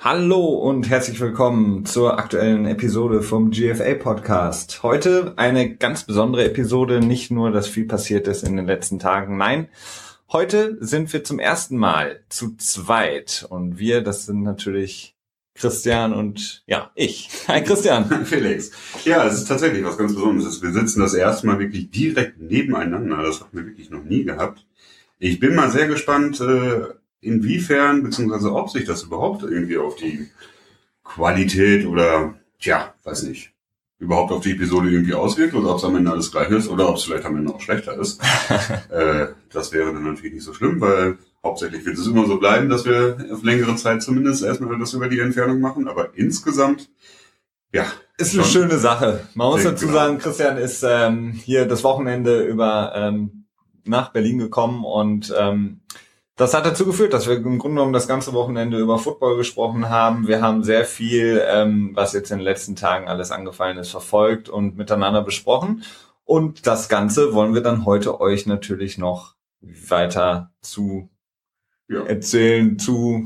Hallo und herzlich willkommen zur aktuellen Episode vom GFA Podcast. Heute eine ganz besondere Episode, nicht nur, dass viel passiert ist in den letzten Tagen, nein, heute sind wir zum ersten Mal zu zweit und wir, das sind natürlich Christian und ich. Hi Christian. Felix. Ja, es ist tatsächlich was ganz Besonderes. Wir sitzen das erste Mal wirklich direkt nebeneinander, das hatten wir wirklich noch nie gehabt. Ich bin mal sehr gespannt, inwiefern, beziehungsweise ob sich das überhaupt irgendwie auf die Qualität oder, weiß nicht, überhaupt auf die Episode irgendwie auswirkt oder ob es am Ende alles gleich ist oder ob es vielleicht am Ende auch schlechter ist. Das wäre dann natürlich nicht so schlimm, weil hauptsächlich wird es immer so bleiben, dass wir auf längere Zeit zumindest erstmal das über die Entfernung machen, aber insgesamt, ist eine schöne Sache. Man muss dazu sagen, Christian ist hier das Wochenende über nach Berlin gekommen und das hat dazu geführt, dass wir im Grunde genommen das ganze Wochenende über Football gesprochen haben. Wir haben sehr viel, was jetzt in den letzten Tagen alles angefallen ist, verfolgt und miteinander besprochen. Und das Ganze wollen wir dann heute euch natürlich noch weiter erzählen,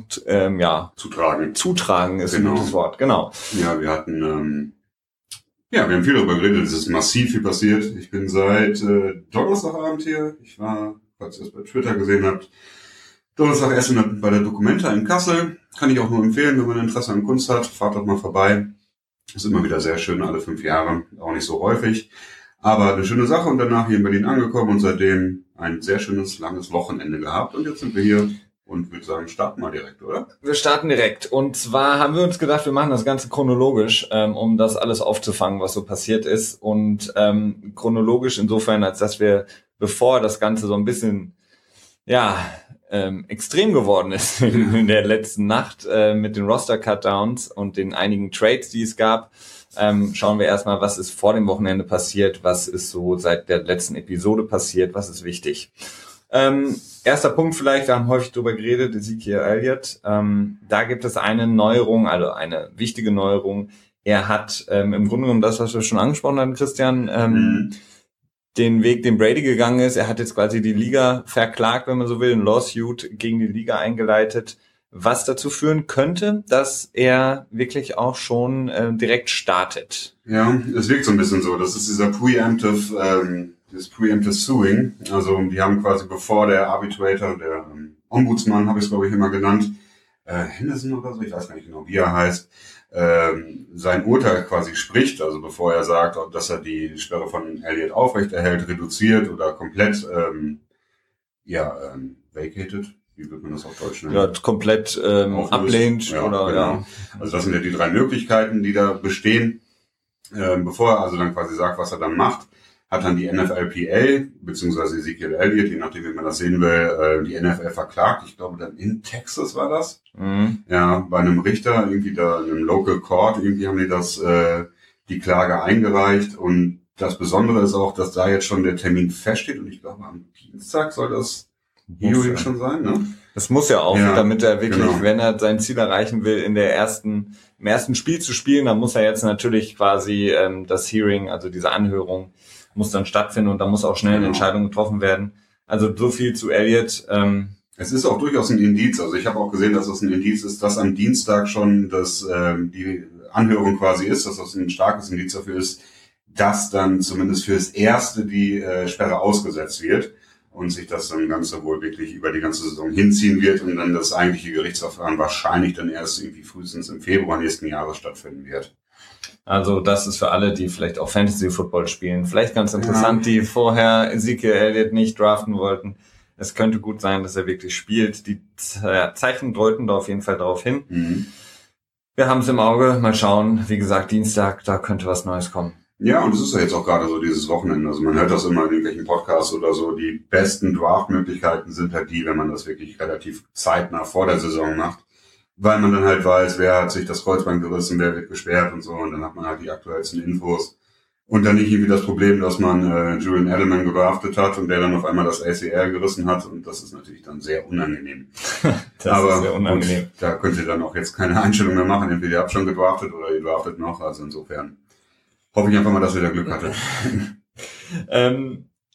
zutragen ist ein gutes Wort, genau. Ja, wir hatten, wir haben viel darüber geredet, es ist massiv viel passiert. Ich bin seit Donnerstagabend hier, ich war, falls ihr es bei Twitter gesehen habt, Donnerstag essen bei der Documenta in Kassel. Kann ich auch nur empfehlen, wenn man Interesse an Kunst hat. Fahrt doch mal vorbei. Ist immer wieder sehr schön, alle 5 Jahre. Auch nicht so häufig. Aber eine schöne Sache und danach hier in Berlin angekommen und seitdem ein sehr schönes, langes Wochenende gehabt. Und jetzt sind wir hier und würde sagen, starten mal direkt, oder? Wir starten direkt. Und zwar haben wir uns gedacht, wir machen das Ganze chronologisch, um das alles aufzufangen, was so passiert ist. Und chronologisch insofern, als dass wir, bevor das Ganze so ein bisschen, extrem geworden ist in der letzten Nacht mit den Roster-Cutdowns und den einigen Trades, die es gab, schauen wir erstmal, was ist vor dem Wochenende passiert, was ist so seit der letzten Episode passiert, was ist wichtig. Erster Punkt vielleicht, wir haben häufig darüber geredet, Ezekiel Elliott, da gibt es eine Neuerung, also eine wichtige Neuerung. Er hat im Grunde genommen das, was wir schon angesprochen hatten, Christian, den Weg, den Brady gegangen ist. Er hat jetzt quasi die Liga verklagt, wenn man so will, ein Lawsuit gegen die Liga eingeleitet, was dazu führen könnte, dass er wirklich auch schon direkt startet. Ja, es wirkt so ein bisschen so. Das ist dieser Preemptive Suing. Also die haben quasi bevor der Arbitrator, der Ombudsmann, habe ich es glaube ich immer genannt, Henderson oder so, ich weiß gar nicht genau, wie er heißt, sein Urteil quasi spricht, also bevor er sagt, dass er die Sperre von Elliott aufrechterhält, reduziert oder komplett vacated, wie wird man das auf Deutsch nennen? Ja, komplett ablehnt. Genau. Also das sind ja die 3 Möglichkeiten, die da bestehen. Bevor er also dann quasi sagt, was er dann macht, hat dann die NFLPA, beziehungsweise Ezekiel Elliott, je nachdem, wie man das sehen will, die NFL verklagt. Ich glaube, dann in Texas war das. Mhm. Ja, bei einem Richter, irgendwie da in einem Local Court, irgendwie haben die die Klage eingereicht. Und das Besondere ist auch, dass da jetzt schon der Termin feststeht. Und ich glaube, am Dienstag soll das Hearing schon sein, ne? Das muss ja auch, damit er wirklich, wenn er sein Ziel erreichen will, im ersten Spiel zu spielen, dann muss er jetzt natürlich quasi das Hearing, also diese Anhörung, muss dann stattfinden und da muss auch schnell eine Entscheidung getroffen werden. Also so viel zu Elliott. Es ist auch durchaus ein Indiz. Also ich habe auch gesehen, dass es ein Indiz ist, dass am Dienstag schon die Anhörung quasi ist, dass das ein starkes Indiz dafür ist, dass dann zumindest fürs Erste die Sperre ausgesetzt wird und sich das dann Ganze wohl wirklich über die ganze Saison hinziehen wird und dann das eigentliche Gerichtsverfahren wahrscheinlich dann erst irgendwie frühestens im Februar nächsten Jahres stattfinden wird. Also das ist für alle, die vielleicht auch Fantasy-Football spielen, vielleicht ganz interessant, die vorher Ezekiel Elliott nicht draften wollten. Es könnte gut sein, dass er wirklich spielt. Die Zeichen deuten da auf jeden Fall darauf hin. Mhm. Wir haben es im Auge. Mal schauen. Wie gesagt, Dienstag, da könnte was Neues kommen. Ja, und es ist ja jetzt auch gerade so dieses Wochenende. Also man hört das immer in irgendwelchen Podcasts oder so. Die besten Draft-Möglichkeiten sind halt die, wenn man das wirklich relativ zeitnah vor der Saison macht. Weil man dann halt weiß, wer hat sich das Kreuzband gerissen, wer wird gesperrt und so. Und dann hat man halt die aktuellsten Infos. Und dann nicht irgendwie das Problem, dass man Julian Edelman gedraftet hat und der dann auf einmal das ACL gerissen hat. Und das ist natürlich dann sehr unangenehm. Das ist sehr unangenehm. Da könnt ihr dann auch jetzt keine Einstellung mehr machen. Entweder ihr habt schon gedraftet oder ihr draftet noch. Also insofern hoffe ich einfach mal, dass ihr da Glück hattet.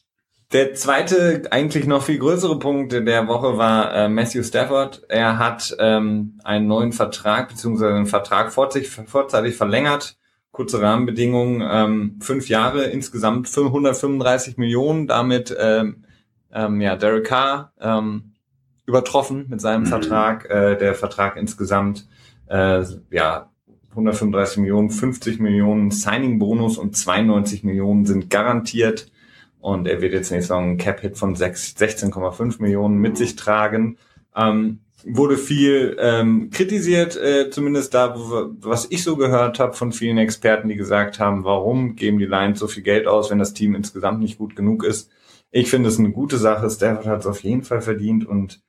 Der zweite, eigentlich noch viel größere Punkt der Woche war Matthew Stafford. Er hat einen neuen Vertrag, beziehungsweise einen Vertrag vorzeitig verlängert. Kurze Rahmenbedingungen, 5 Jahre, insgesamt 135 Millionen, damit Derek Carr übertroffen mit seinem Vertrag. Der Vertrag insgesamt 135 Millionen, 50 Millionen Signing-Bonus und 92 Millionen sind garantiert. Und er wird jetzt nächstes Jahr einen Cap-Hit von 16,5 Millionen mit sich tragen. Wurde viel kritisiert, zumindest da, was ich so gehört habe von vielen Experten, die gesagt haben, warum geben die Lions so viel Geld aus, wenn das Team insgesamt nicht gut genug ist. Ich finde es eine gute Sache. Stafford hat es auf jeden Fall verdient und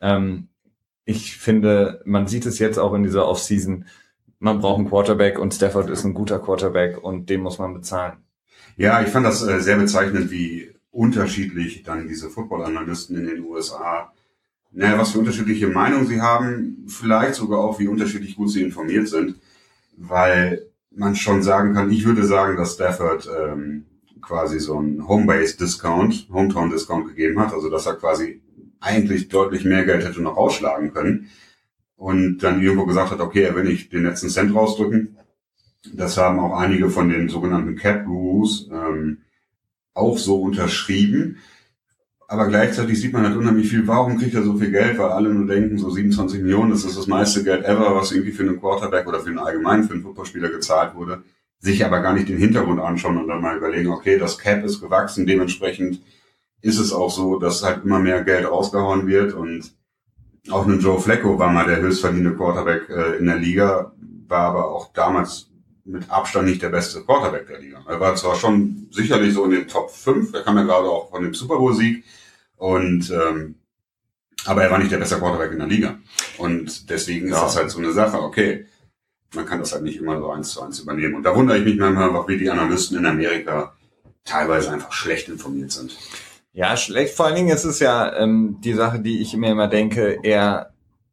ich finde, man sieht es jetzt auch in dieser Offseason, man braucht einen Quarterback und Stafford ist ein guter Quarterback und den muss man bezahlen. Ja, ich fand das sehr bezeichnend, wie unterschiedlich dann diese Football-Analysten in den USA, was für unterschiedliche Meinungen sie haben, vielleicht sogar auch, wie unterschiedlich gut sie informiert sind, weil man schon sagen kann, ich würde sagen, dass Stafford quasi so einen Hometown-Discount gegeben hat, also dass er quasi eigentlich deutlich mehr Geld hätte noch rausschlagen können und dann irgendwo gesagt hat, okay, er will nicht den letzten Cent rausdrücken. Das haben auch einige von den sogenannten Cap-Gurus auch so unterschrieben. Aber gleichzeitig sieht man halt unheimlich viel, warum kriegt er so viel Geld? Weil alle nur denken, so 27 Millionen, das ist das meiste Geld ever, was irgendwie für einen Quarterback oder für einen allgemeinen, für einen Footballspieler gezahlt wurde. Sich aber gar nicht den Hintergrund anschauen und dann mal überlegen, okay, das Cap ist gewachsen, dementsprechend ist es auch so, dass halt immer mehr Geld rausgehauen wird und auch ein Joe Flacco war mal der höchstverdienende Quarterback in der Liga, war aber auch damals mit Abstand nicht der beste Quarterback der Liga. Er war zwar schon sicherlich so in den Top 5, er kam ja gerade auch von dem Super Bowl-Sieg, und aber er war nicht der beste Quarterback in der Liga. Und deswegen ist das halt so eine Sache, okay, man kann das halt nicht immer so 1:1 übernehmen. Und da wundere ich mich manchmal, wie die Analysten in Amerika teilweise einfach schlecht informiert sind. Ja, schlecht. Vor allen Dingen ist es ja die Sache, die ich mir immer denke, er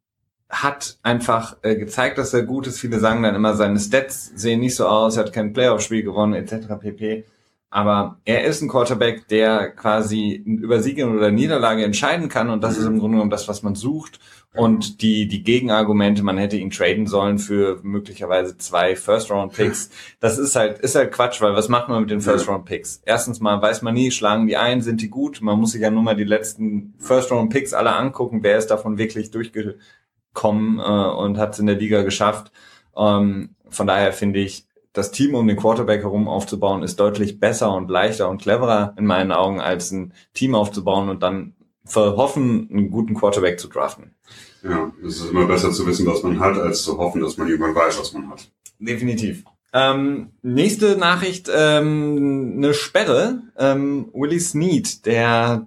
hat einfach gezeigt, dass er gut ist. Viele sagen dann immer, seine Stats sehen nicht so aus, er hat kein Playoff-Spiel gewonnen, etc. pp. Aber er ist ein Quarterback, der quasi über Siege oder Niederlage entscheiden kann und das ist im Grunde genommen das, was man sucht. Und die Gegenargumente, man hätte ihn traden sollen für möglicherweise 2 First-Round-Picks, das ist halt Quatsch, weil was macht man mit den First-Round-Picks? Erstens mal weiß man nie, schlagen die ein, sind die gut? Man muss sich ja nur mal die letzten First-Round-Picks alle angucken, wer ist davon wirklich durchgekommen und hat es in der Liga geschafft. Von daher finde ich, das Team um den Quarterback herum aufzubauen, ist deutlich besser und leichter und cleverer in meinen Augen, als ein Team aufzubauen und dann verhoffen, einen guten Quarterback zu draften. Ja, es ist immer besser zu wissen, was man hat, als zu hoffen, dass man irgendwann weiß, was man hat. Definitiv. Nächste Nachricht, eine Sperre. Willie Snead, der,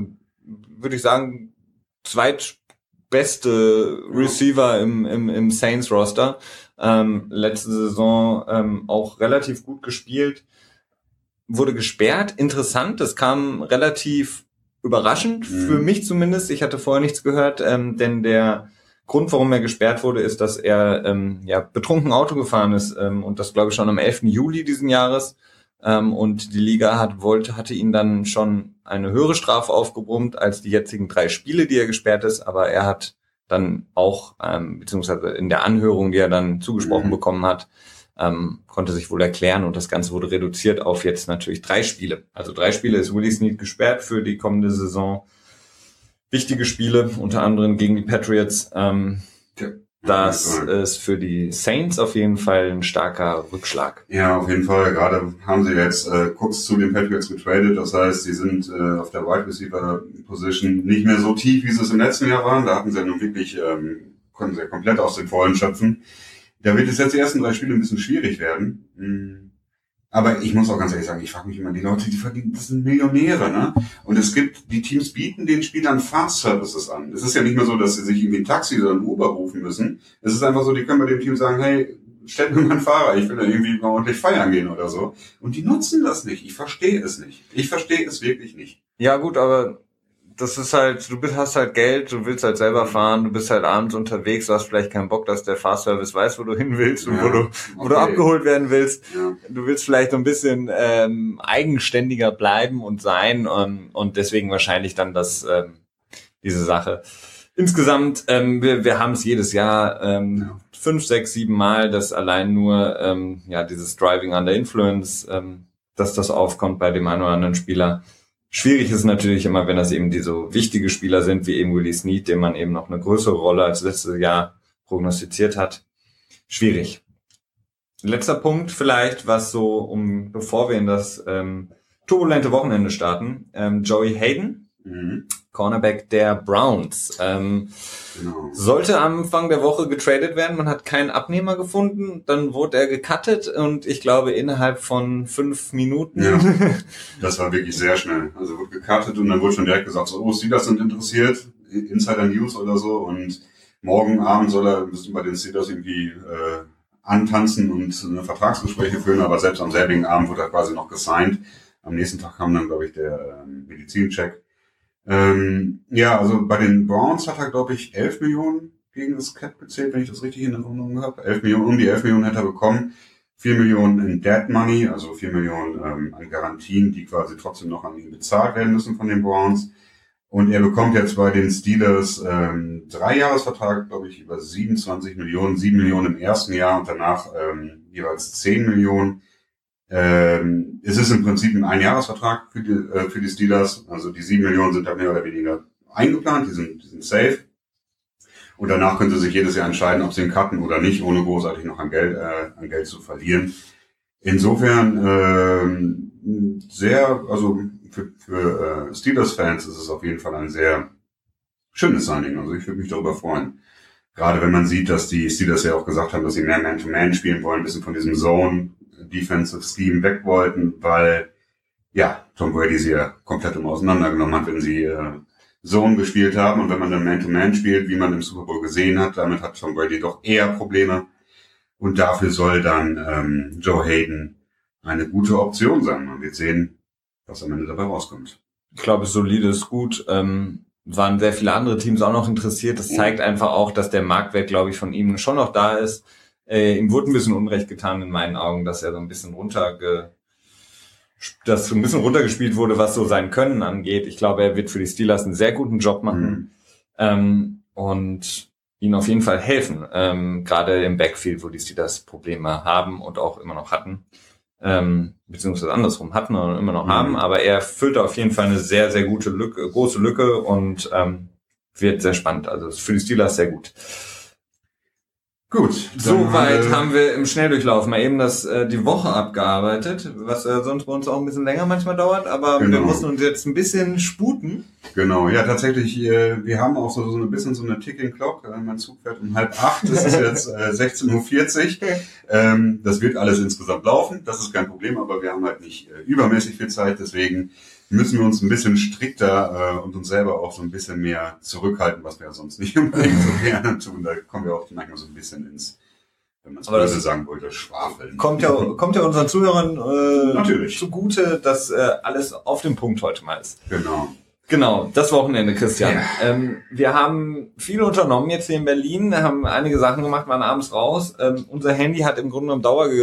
würde ich sagen, zweitbeste Receiver im Saints-Roster. Letzte Saison auch relativ gut gespielt, wurde gesperrt. Interessant, das kam relativ überraschend, für mich zumindest. Ich hatte vorher nichts gehört, denn der Grund, warum er gesperrt wurde, ist, dass er betrunken Auto gefahren ist und das, glaube ich, schon am 11. Juli diesen Jahres. Und die Liga hatte ihn dann schon eine höhere Strafe aufgebrummt als die jetzigen 3 Spiele, die er gesperrt ist, aber er hat dann auch, beziehungsweise in der Anhörung, die er dann zugesprochen bekommen hat, konnte sich wohl erklären und das Ganze wurde reduziert auf jetzt natürlich 3 Spiele. Also 3 Spiele ist Willie Snead gesperrt für die kommende Saison. Wichtige Spiele, unter anderem gegen die Patriots. Das ist für die Saints auf jeden Fall ein starker Rückschlag. Ja, auf jeden Fall. Gerade haben sie jetzt kurz zu den Patriots getradet. Das heißt, sie sind auf der Wide Receiver Position nicht mehr so tief, wie sie es im letzten Jahr waren. Da hatten sie ja nun wirklich, konnten sie komplett aus den Vollen schöpfen. Da wird es jetzt die ersten 3 Spiele ein bisschen schwierig werden. Aber ich muss auch ganz ehrlich sagen, ich frage mich immer, die Leute, die verdienen, das sind Millionäre, ne? Und die Teams bieten den Spielern Fast Services an. Es ist ja nicht mehr so, dass sie sich irgendwie ein Taxi oder ein Uber rufen müssen. Es ist einfach so, die können bei dem Team sagen, hey, stellt mir mal einen Fahrer, ich will da irgendwie mal ordentlich feiern gehen oder so. Und die nutzen das nicht. Ich verstehe es nicht. Ich verstehe es wirklich nicht. Ja gut, aber das ist halt, hast halt Geld, du willst halt selber fahren, du bist halt abends unterwegs, du hast vielleicht keinen Bock, dass der Fahrservice weiß, wo du hin willst und wo du abgeholt werden willst. Ja. Du willst vielleicht ein bisschen eigenständiger bleiben und sein und deswegen wahrscheinlich dann diese Sache. Insgesamt, wir haben es jedes Jahr 5, 6, 7 Mal, dass allein nur dieses Driving Under Influence, dass das aufkommt bei dem einen oder anderen Spieler. Schwierig ist natürlich immer, wenn das eben die so wichtige Spieler sind, wie eben Willie Snead, dem man eben noch eine größere Rolle als letztes Jahr prognostiziert hat. Schwierig. Letzter Punkt vielleicht, was so, bevor wir in das turbulente Wochenende starten, Joey Hayden, Cornerback der Browns, sollte am Anfang der Woche getradet werden. Man hat keinen Abnehmer gefunden. Dann wurde er gecuttet und ich glaube innerhalb von 5 Minuten. Ja, das war wirklich sehr schnell. Also wurde gecuttet und dann wurde schon direkt gesagt, so, Steelers sind interessiert, Insider News oder so, und morgen Abend müssen bei den Steelers irgendwie antanzen und eine Vertragsgespräche führen, aber selbst am selbigen Abend wurde er quasi noch gesigned. Am nächsten Tag kam dann, glaube ich, der Medizincheck. Also bei den Browns hat er, glaube ich, 11 Millionen gegen das Cap gezählt, wenn ich das richtig in Erinnerung habe. 11 Millionen, um die 11 Millionen hätte er bekommen. 4 Millionen in Dead Money, also 4 Millionen an Garantien, die quasi trotzdem noch an ihn bezahlt werden müssen von den Browns. Und er bekommt jetzt bei den Steelers 3-Jahresvertrag, glaube ich, über 27 Millionen, 7 Millionen im ersten Jahr und danach jeweils 10 Millionen. Es ist im Prinzip ein Einjahresvertrag für die Steelers. Also die 7 Millionen sind da mehr oder weniger eingeplant, die sind safe. Und danach können sie sich jedes Jahr entscheiden, ob sie ihn cutten oder nicht, ohne großartig noch an Geld zu verlieren. Insofern für Steelers-Fans ist es auf jeden Fall ein sehr schönes Signing. Also ich würde mich darüber freuen. Gerade wenn man sieht, dass die Steelers ja auch gesagt haben, dass sie mehr Man-to-Man spielen wollen, ein bisschen von diesem Zone-Defensive Scheme weg wollten, weil Tom Brady sie ja komplett auseinandergenommen hat, wenn sie Zone gespielt haben. Und wenn man dann Man-to-Man spielt, wie man im Super Bowl gesehen hat, damit hat Tom Brady doch eher Probleme. Und dafür soll dann Joe Hayden eine gute Option sein. Man wird sehen, was am Ende dabei rauskommt. Ich glaube, es solide ist gut. Waren sehr viele andere Teams auch noch interessiert. Das zeigt einfach auch, dass der Marktwert, glaube ich, von ihm schon noch da ist. Ihm wurde ein bisschen Unrecht getan in meinen Augen, dass er so ein bisschen runtergespielt wurde, was so sein Können angeht. Ich glaube, er wird für die Steelers einen sehr guten Job machen und ihnen auf jeden Fall helfen, gerade im Backfield, wo die Steelers Probleme haben und auch immer noch hatten. Beziehungsweise andersrum hatten und immer noch haben, aber er füllt auf jeden Fall eine sehr, sehr große Lücke und wird sehr spannend. Also ist für die Steelers sehr gut. Gut, soweit haben wir im Schnelldurchlauf mal eben die Woche abgearbeitet, was sonst bei uns auch ein bisschen länger manchmal dauert, aber wir mussten uns jetzt ein bisschen sputen. Genau, ja, tatsächlich, wir haben auch so ein bisschen so eine Ticking Clock, mein Zug fährt um 7:30, das ist jetzt 16:40 Uhr, das wird alles insgesamt laufen, das ist kein Problem, aber wir haben halt nicht übermäßig viel Zeit, deswegen müssen wir uns ein bisschen strikter und uns selber auch so ein bisschen mehr zurückhalten, was wir ja sonst nicht unbedingt so gerne tun. Da kommen wir auch manchmal so ein bisschen ins, wenn man es böse sagen wollte, Schwafeln. Kommt ja unseren Zuhörern natürlich zugute, dass alles auf dem Punkt heute mal ist. Genau, das Wochenende, Christian. Ja. Wir haben viel unternommen jetzt hier in Berlin, haben einige Sachen gemacht, waren abends raus. Unser Handy hat im Grunde genommen Dauer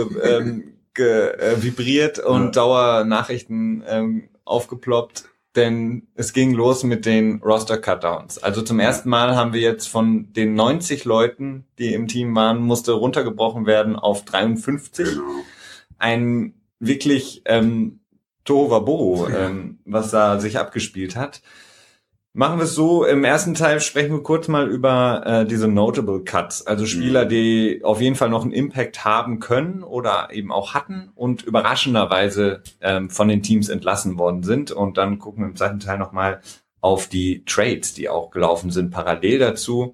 vibriert und Dauernachrichten aufgeploppt, denn es ging los mit den Roster-Cutdowns. Also zum ersten Mal haben wir jetzt von den 90 Leuten, die im Team waren, musste runtergebrochen werden auf 53. Genau. Ein wirklich Tohuwabohu, was da sich abgespielt hat. Machen wir es so, im ersten Teil sprechen wir kurz mal über diese Notable Cuts, also Spieler, die auf jeden Fall noch einen Impact haben können oder eben auch hatten und überraschenderweise von den Teams entlassen worden sind. Und dann gucken wir im zweiten Teil nochmal auf die Trades, die auch gelaufen sind, parallel dazu.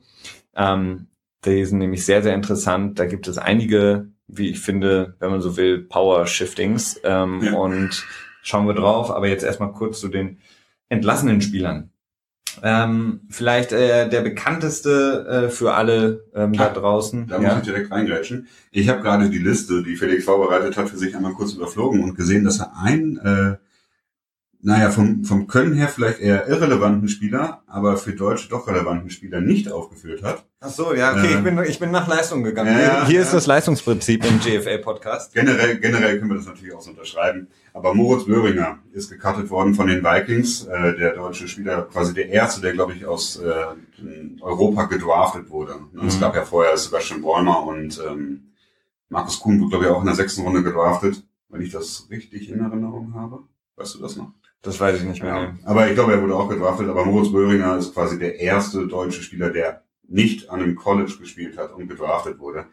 Die sind nämlich sehr, sehr interessant. Da gibt es einige, wie ich finde, wenn man so will, Power-Shiftings und schauen wir drauf. Aber jetzt erstmal kurz zu den entlassenen Spielern. Vielleicht der bekannteste für alle da draußen. Da muss ich direkt reingrätschen. Ich habe gerade die Liste, die Felix vorbereitet hat, für sich einmal kurz überflogen und gesehen, dass er einen naja, vom Können her vielleicht eher irrelevanten Spieler, aber für Deutsche doch relevanten Spieler nicht aufgeführt hat. Ach so, ja, okay, ich bin nach Leistung gegangen. Hier ist das Leistungsprinzip im GFL-Podcast. Generell können wir das natürlich auch so unterschreiben. Aber Moritz Böhringer ist gecuttet worden von den Vikings, der deutsche Spieler, quasi der erste, der, glaube ich, aus Europa gedraftet wurde. Es gab ja vorher Sebastian Bäumer und Markus Kuhn wurde, glaube ich, auch in der 6. Runde gedraftet, wenn ich das richtig in Erinnerung habe. Weißt du das noch? Das weiß ich nicht mehr. Ja. Aber ich glaube, er wurde auch gedraftet. Aber Moritz Böhringer ist quasi der erste deutsche Spieler, der nicht an einem College gespielt hat und gedraftet wurde.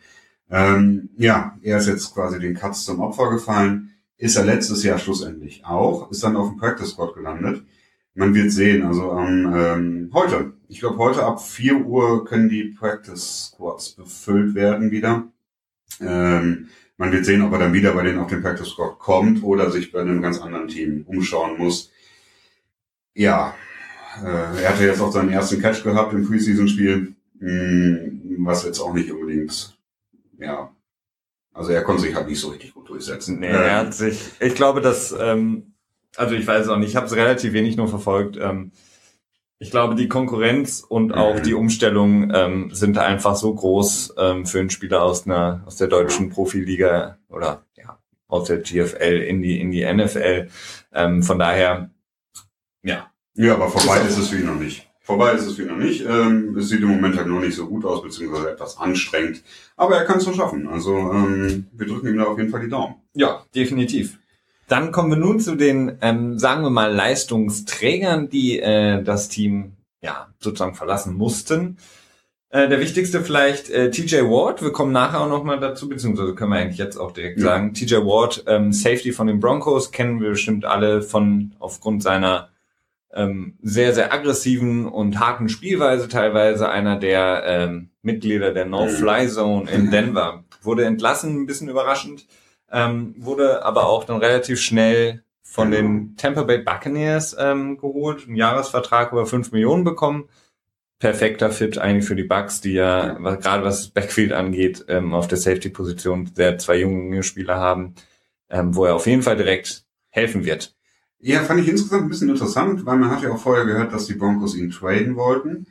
Ja, er ist jetzt quasi den Cuts zum Opfer gefallen. Ist er letztes Jahr schlussendlich auch. Ist dann auf dem Practice Squad gelandet. Man wird sehen. Also heute. Ich glaube, heute ab 4 Uhr können die Practice Squads befüllt werden wieder. Man wird sehen, ob er dann wieder bei denen auf den Practice Squad kommt oder sich bei einem ganz anderen Team umschauen muss. Ja, er hatte jetzt auch seinen ersten Catch gehabt im Preseason-Spiel, was jetzt auch nicht unbedingt, ja, also er konnte sich halt nicht so richtig gut durchsetzen. Nee, er hat sich, ich glaube, dass, also ich weiß auch nicht, ich habe es relativ wenig nur verfolgt. Ich glaube, die Konkurrenz und auch die Umstellung sind einfach so groß für einen Spieler aus der deutschen Profiliga oder ja aus der GFL in die NFL. Von daher, ja. Ja, aber vorbei ist es für ihn noch nicht. Es sieht im Moment halt noch nicht so gut aus, beziehungsweise etwas anstrengend. Aber er kann es schon schaffen. Also wir drücken ihm da auf jeden Fall die Daumen. Ja, definitiv. Dann kommen wir nun zu den, sagen wir mal, Leistungsträgern, die das Team ja sozusagen verlassen mussten. Der wichtigste vielleicht TJ Ward. Wir kommen nachher auch nochmal dazu, beziehungsweise können wir eigentlich jetzt auch direkt sagen. TJ Ward, Safety von den Broncos, kennen wir bestimmt alle aufgrund seiner sehr, sehr aggressiven und harten Spielweise teilweise. Einer der Mitglieder der No-Fly-Zone in Denver. Wurde entlassen, ein bisschen überraschend. Wurde aber auch dann relativ schnell von den Tampa Bay Buccaneers geholt, einen Jahresvertrag über 5 Millionen bekommen. Perfekter Fit eigentlich für die Bucs, die ja gerade was das Backfield angeht, auf der Safety-Position sehr 2 junge Spieler haben, wo er auf jeden Fall direkt helfen wird. Ja, fand ich insgesamt ein bisschen interessant, weil man hat ja auch vorher gehört, dass die Broncos ihn traden wollten.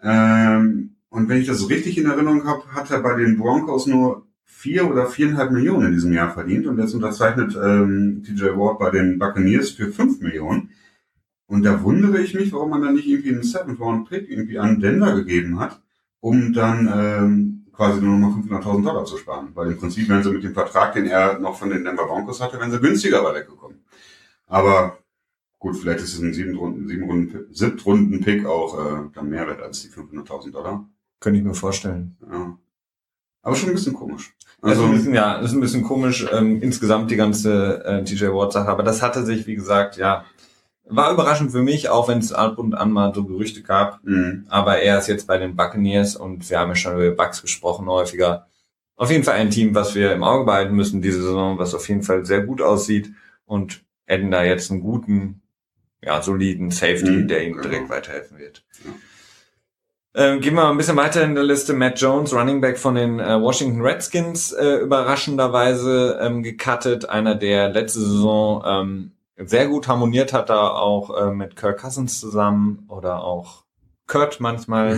Und wenn ich das richtig in Erinnerung habe, hat er bei den Broncos nur 4 oder 4,5 Millionen in diesem Jahr verdient und jetzt unterzeichnet TJ Ward bei den Buccaneers für 5 Millionen. Und da wundere ich mich, warum man dann nicht irgendwie einen 7th-Round-Pick irgendwie an Denver gegeben hat, um dann quasi nur noch mal $500,000 zu sparen. Weil im Prinzip, wenn sie mit dem Vertrag, den er noch von den Denver Broncos hatte, wären sie günstiger weggekommen. Aber gut, vielleicht ist es ein 7th-Runden-Pick auch dann mehr wert als die $500,000. Könnte ich mir vorstellen. Ja. Aber schon ein bisschen komisch. Also ist ein bisschen komisch, insgesamt die ganze TJ Ward-Sache. Aber das hatte sich, wie gesagt, war überraschend für mich, auch wenn es ab und an mal so Gerüchte gab. Aber er ist jetzt bei den Buccaneers und wir haben ja schon über Bucs gesprochen häufiger. Auf jeden Fall ein Team, was wir im Auge behalten müssen diese Saison, was auf jeden Fall sehr gut aussieht und hätten da jetzt einen guten, soliden Safety, der ihm direkt weiterhelfen wird. Ja. Gehen wir mal ein bisschen weiter in der Liste. Matt Jones, Running Back von den Washington Redskins, überraschenderweise gecuttet. Einer, der letzte Saison sehr gut harmoniert hat, da auch mit Kirk Cousins zusammen oder auch Kurt manchmal.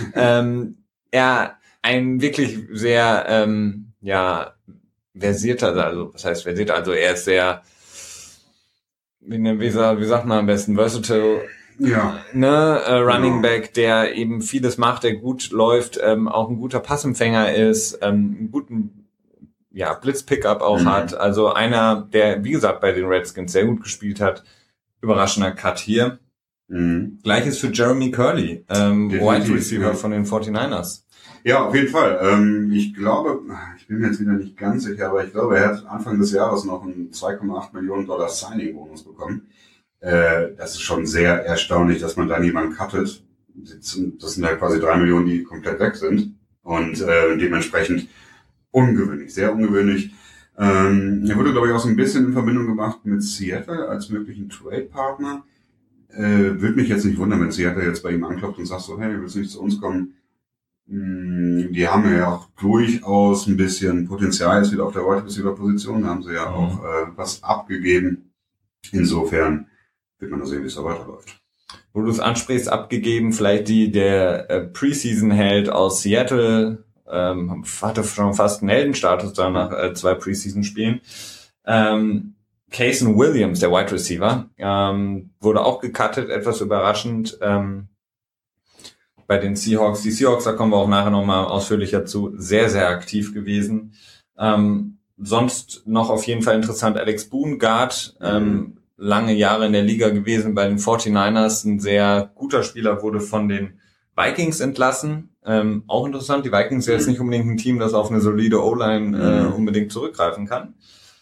Er ein wirklich sehr versierter, also was heißt versierter, also er ist sehr, wie sagt man am besten, versatile. Running Back, der eben vieles macht, der gut läuft, auch ein guter Passempfänger ist, einen guten Blitz-Pickup auch hat. Also einer, der, wie gesagt, bei den Redskins sehr gut gespielt hat. Überraschender Cut hier. Gleiches für Jeremy Curley, Wide Receiver von den 49ers. Ja, auf jeden Fall. Ich glaube, ich bin mir jetzt wieder nicht ganz sicher, aber ich glaube, er hat Anfang des Jahres noch einen $2,8 Millionen Signing-Bonus bekommen. Das ist schon sehr erstaunlich, dass man dann jemanden cuttet. Das sind halt quasi 3 Millionen, die komplett weg sind. Und dementsprechend ungewöhnlich, sehr ungewöhnlich. Er wurde, glaube ich, auch so ein bisschen in Verbindung gebracht mit Seattle als möglichen Trade-Partner. Würde mich jetzt nicht wundern, wenn Seattle jetzt bei ihm anklopft und sagt so, hey, willst du nicht zu uns kommen? Die haben ja auch durchaus ein bisschen Potenzial jetzt wieder auf der Wide Receiver Position. Da haben sie ja auch was abgegeben. Insofern wird man da sehen, wie es da weiterläuft. Wo du es ansprichst, abgegeben, vielleicht der Preseason-Held aus Seattle, hatte schon fast einen Heldenstatus da nach 2 Preseason-Spielen. Cason Williams, der Wide Receiver, wurde auch gecuttet, etwas überraschend, bei den Seahawks. Die Seahawks, da kommen wir auch nachher nochmal ausführlicher zu, sehr, sehr aktiv gewesen. Sonst noch auf jeden Fall interessant, Alex Boone, Guard, lange Jahre in der Liga gewesen bei den 49ers, ein sehr guter Spieler, wurde von den Vikings entlassen. Auch interessant, die Vikings sind jetzt nicht unbedingt ein Team, das auf eine solide O-Line unbedingt zurückgreifen kann.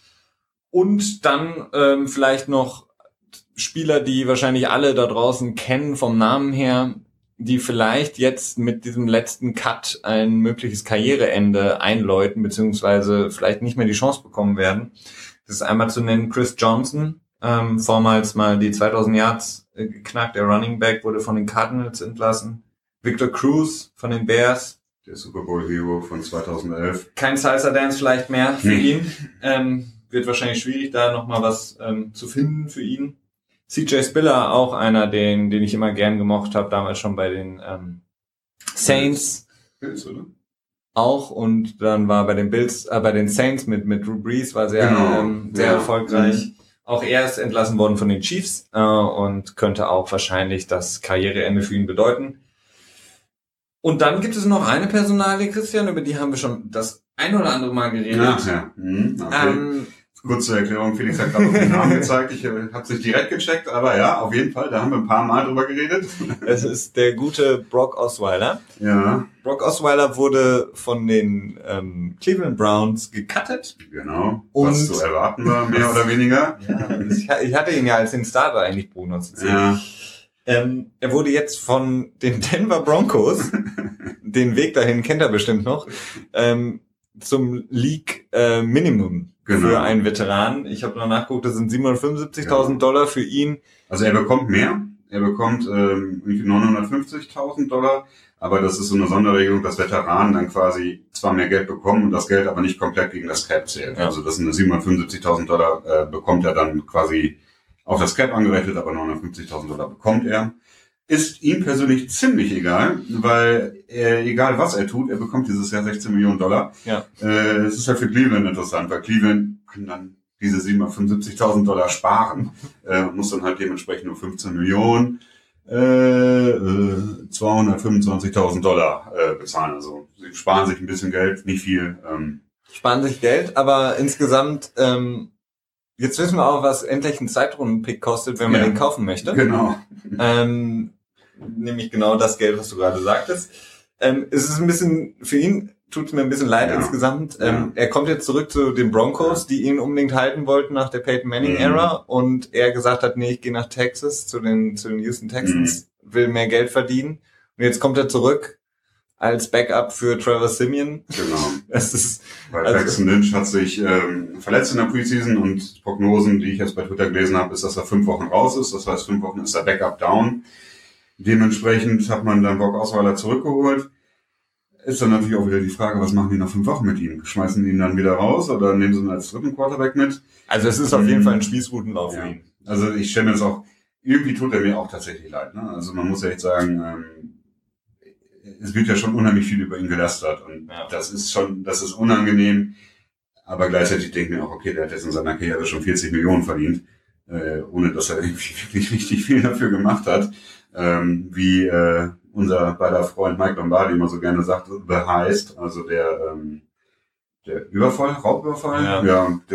Und dann vielleicht noch Spieler, die wahrscheinlich alle da draußen kennen vom Namen her, die vielleicht jetzt mit diesem letzten Cut ein mögliches Karriereende einläuten, beziehungsweise vielleicht nicht mehr die Chance bekommen werden. Das ist einmal zu nennen Chris Johnson, vormals mal die 2000 Yards geknackt, der Running Back, wurde von den Cardinals entlassen. Victor Cruz von den Bears. Der Super Bowl Hero von 2011. Kein Salsa Dance vielleicht mehr für ihn. Wird wahrscheinlich schwierig, da nochmal was zu finden für ihn. CJ Spiller, auch einer, den ich immer gern gemocht habe, damals schon bei den Saints. Bills, oder? Auch, und dann war bei den Bills, bei den Saints mit Drew Brees, war sehr erfolgreich. Auch er ist entlassen worden von den Chiefs und könnte auch wahrscheinlich das Karriereende für ihn bedeuten. Und dann gibt es noch eine Personalie, Christian, über die haben wir schon das ein oder andere Mal geredet. Ja. Okay. Kurze Erklärung, Felix hat gerade auf den Namen gezeigt, ich habe es nicht direkt gecheckt, aber ja, auf jeden Fall, da haben wir ein paar Mal drüber geredet. Es ist der gute Brock Osweiler. Ja. Brock Osweiler wurde von den Cleveland Browns gecuttet. Genau, und was zu erwarten war, mehr oder weniger. Ja, ich hatte ihn ja als den Starter eigentlich prognostiziert. Ja. Er wurde jetzt von den Denver Broncos, den Weg dahin kennt er bestimmt noch, zum League Minimum für einen Veteran. Ich habe noch nachgeguckt, das sind $775.000 für ihn. Also er bekommt mehr. Er bekommt $950.000, aber das ist so eine Sonderregelung, dass Veteranen dann quasi zwar mehr Geld bekommen und das Geld aber nicht komplett gegen das Cap zählt. Ja. Also das sind $775.000 bekommt er dann quasi auf das Cap angerechnet, aber $950.000 bekommt er. Ist ihm persönlich ziemlich egal, weil egal was er tut, er bekommt dieses Jahr $16 Millionen. Ja. Es ist ja für Cleveland interessant, weil Cleveland kann dann diese $775.000 sparen, muss dann halt dementsprechend nur 15 Millionen, $225.000 bezahlen. Also sie sparen sich ein bisschen Geld, nicht viel. Sparen sich Geld, aber insgesamt jetzt wissen wir auch, was endlich ein Zweitrunden-Pick kostet, wenn man den kaufen möchte. Genau. Nämlich genau das Geld, was du gerade sagtest. Es ist ein bisschen, für ihn tut es mir ein bisschen leid insgesamt. Er kommt jetzt zurück zu den Broncos, die ihn unbedingt halten wollten nach der Peyton Manning-Ära und er gesagt hat, nee, ich gehe nach Texas, zu den Houston Texans, will mehr Geld verdienen. Und jetzt kommt er zurück als Backup für Trevor Siemian. Genau. Es ist, weil Paxton Lynch hat sich verletzt in der Preseason und Prognosen, die ich jetzt bei Twitter gelesen habe, ist, dass er 5 Wochen raus ist. Das heißt, 5 Wochen ist der Backup down. Dementsprechend hat man dann Brock Osweiler zurückgeholt. Ist dann natürlich auch wieder die Frage, was machen die nach 5 Wochen mit ihm? Schmeißen die ihn dann wieder raus oder nehmen sie ihn als dritten Quarterback mit? Also es ist auf jeden Fall ein Spießrutenlauf für ihn. Also ich stelle mir das auch, irgendwie tut er mir auch tatsächlich leid. Ne? Also man muss ja echt sagen, es wird ja schon unheimlich viel über ihn gelästert und das ist unangenehm. Aber gleichzeitig denke ich mir auch, okay, der hat jetzt in seiner Karriere schon 40 Millionen verdient, ohne dass er irgendwie wirklich richtig viel dafür gemacht hat. Wie unser beider Freund Mike Lombardi immer so gerne sagt, The Heist, also der Raubüberfall.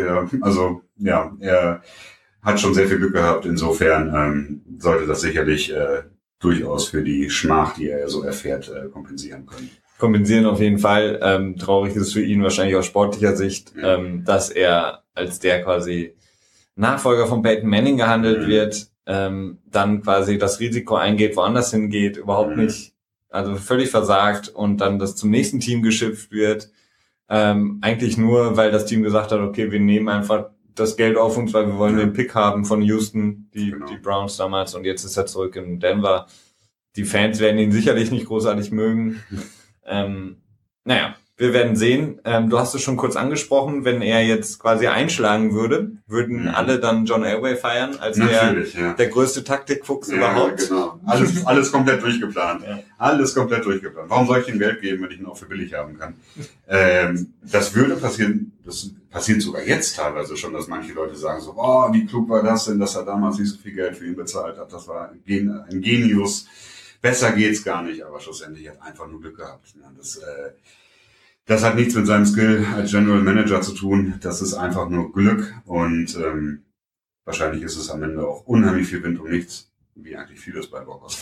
Er hat schon sehr viel Glück gehabt. Insofern sollte das sicherlich durchaus für die Schmach, die er so erfährt, kompensieren können. Kompensieren auf jeden Fall. Traurig ist es für ihn wahrscheinlich aus sportlicher Sicht, dass er als der quasi Nachfolger von Peyton Manning gehandelt wird, dann quasi das Risiko eingeht, woanders hingeht, überhaupt nicht, also völlig versagt und dann das zum nächsten Team geschifft wird. Eigentlich nur, weil das Team gesagt hat, okay, wir nehmen einfach das Geld auf uns, weil wir wollen den Pick haben von Houston, die Browns damals, und jetzt ist er zurück in Denver. Die Fans werden ihn sicherlich nicht großartig mögen. Wir werden sehen. Du hast es schon kurz angesprochen, wenn er jetzt quasi einschlagen würde, würden alle dann John Elway feiern als der größte Taktikfuchs überhaupt. Genau. Alles komplett durchgeplant. Ja. Alles komplett durchgeplant. Warum soll ich ihm Geld geben, wenn ich ihn auch für billig haben kann? Das würde passieren, das passiert sogar jetzt teilweise schon, dass manche Leute sagen so, oh, wie klug war das denn, dass er damals nicht so viel Geld für ihn bezahlt hat. Das war ein Genius. Besser geht's gar nicht, aber schlussendlich hat er einfach nur Glück gehabt. Das hat nichts mit seinem Skill als General Manager zu tun. Das ist einfach nur Glück und wahrscheinlich ist es am Ende auch unheimlich viel Wind um nichts, wie eigentlich vieles bei Broncos.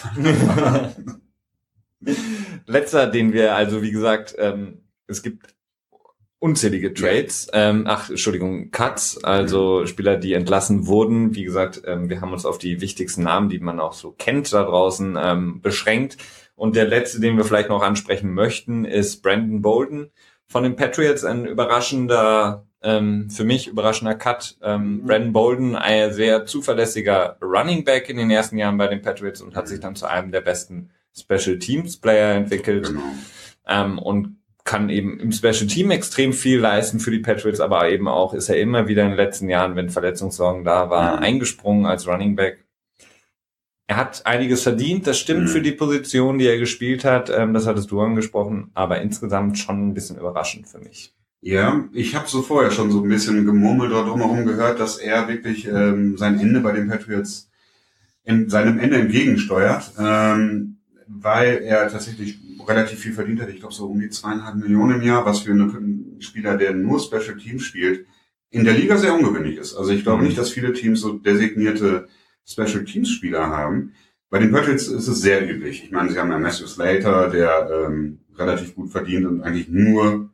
Letzter, den wir also, wie gesagt, es gibt unzählige Trades, Cuts, also Spieler, die entlassen wurden. Wie gesagt, wir haben uns auf die wichtigsten Namen, die man auch so kennt da draußen, beschränkt. Und der letzte, den wir vielleicht noch ansprechen möchten, ist Brandon Bolden von den Patriots. Ein für mich überraschender Cut. Brandon Bolden, ein sehr zuverlässiger Running Back in den ersten Jahren bei den Patriots und hat sich dann zu einem der besten Special Teams Player entwickelt. Genau. Und kann eben im Special Team extrem viel leisten für die Patriots, aber eben auch ist er immer wieder in den letzten Jahren, wenn Verletzungssorgen da war, eingesprungen als Running Back. Er hat einiges verdient, das stimmt für die Position, die er gespielt hat, das hattest du angesprochen, aber insgesamt schon ein bisschen überraschend für mich. Ja, ich habe so vorher schon so ein bisschen gemurmelt oder drumherum gehört, dass er wirklich sein Ende bei den Patriots seinem Ende entgegensteuert, weil er tatsächlich relativ viel verdient hat. Ich glaube so um die 2,5 Millionen im Jahr, was für einen Spieler, der nur Special Teams spielt, in der Liga sehr ungewöhnlich ist. Also ich glaube nicht, dass viele Teams so designierte Special Teams Spieler haben. Bei den Patriots ist es sehr üblich. Ich meine, sie haben ja Matthew Slater, der relativ gut verdient und eigentlich nur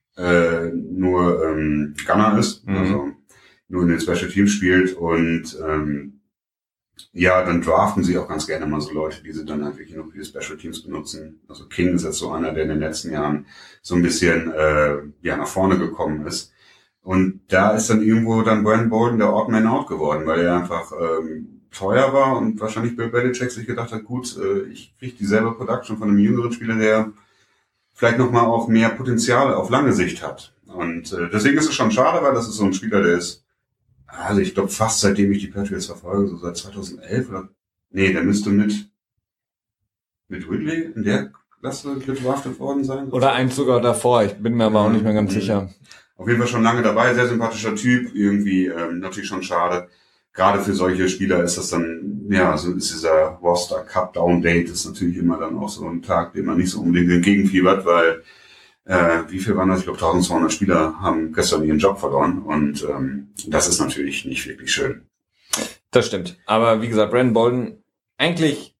Gunner ist, also nur in den Special Teams spielt und dann draften sie auch ganz gerne mal so Leute, die sie dann halt wirklich noch für die Special Teams benutzen. Also King ist jetzt so einer, der in den letzten Jahren so ein bisschen nach vorne gekommen ist. Und da ist dann irgendwo dann Brandon Bolden der Odd Man Out geworden, weil er einfach teuer war und wahrscheinlich Bill Belichick sich gedacht hat, gut, ich kriege dieselbe Production von einem jüngeren Spieler, der vielleicht nochmal auch mehr Potenzial auf lange Sicht hat. Und deswegen ist es schon schade, weil das ist so ein Spieler, der ist, also ich glaube fast seitdem ich die Patriots verfolge, so seit 2011 oder, der müsste mit Ridley in der Klasse gedraftet worden sein. Oder eins sogar davor, ich bin mir aber auch nicht mehr ganz sicher. Auf jeden Fall schon lange dabei, sehr sympathischer Typ, irgendwie natürlich schon schade. Gerade für solche Spieler ist das dann, so ist dieser Roster Cut Down Date ist natürlich immer dann auch so ein Tag, den man nicht so unbedingt entgegenfiebert, weil wie viel waren das? Ich glaube 1200 Spieler haben gestern ihren Job verloren und das ist natürlich nicht wirklich schön. Das stimmt. Aber wie gesagt, Brandon Bolden, eigentlich,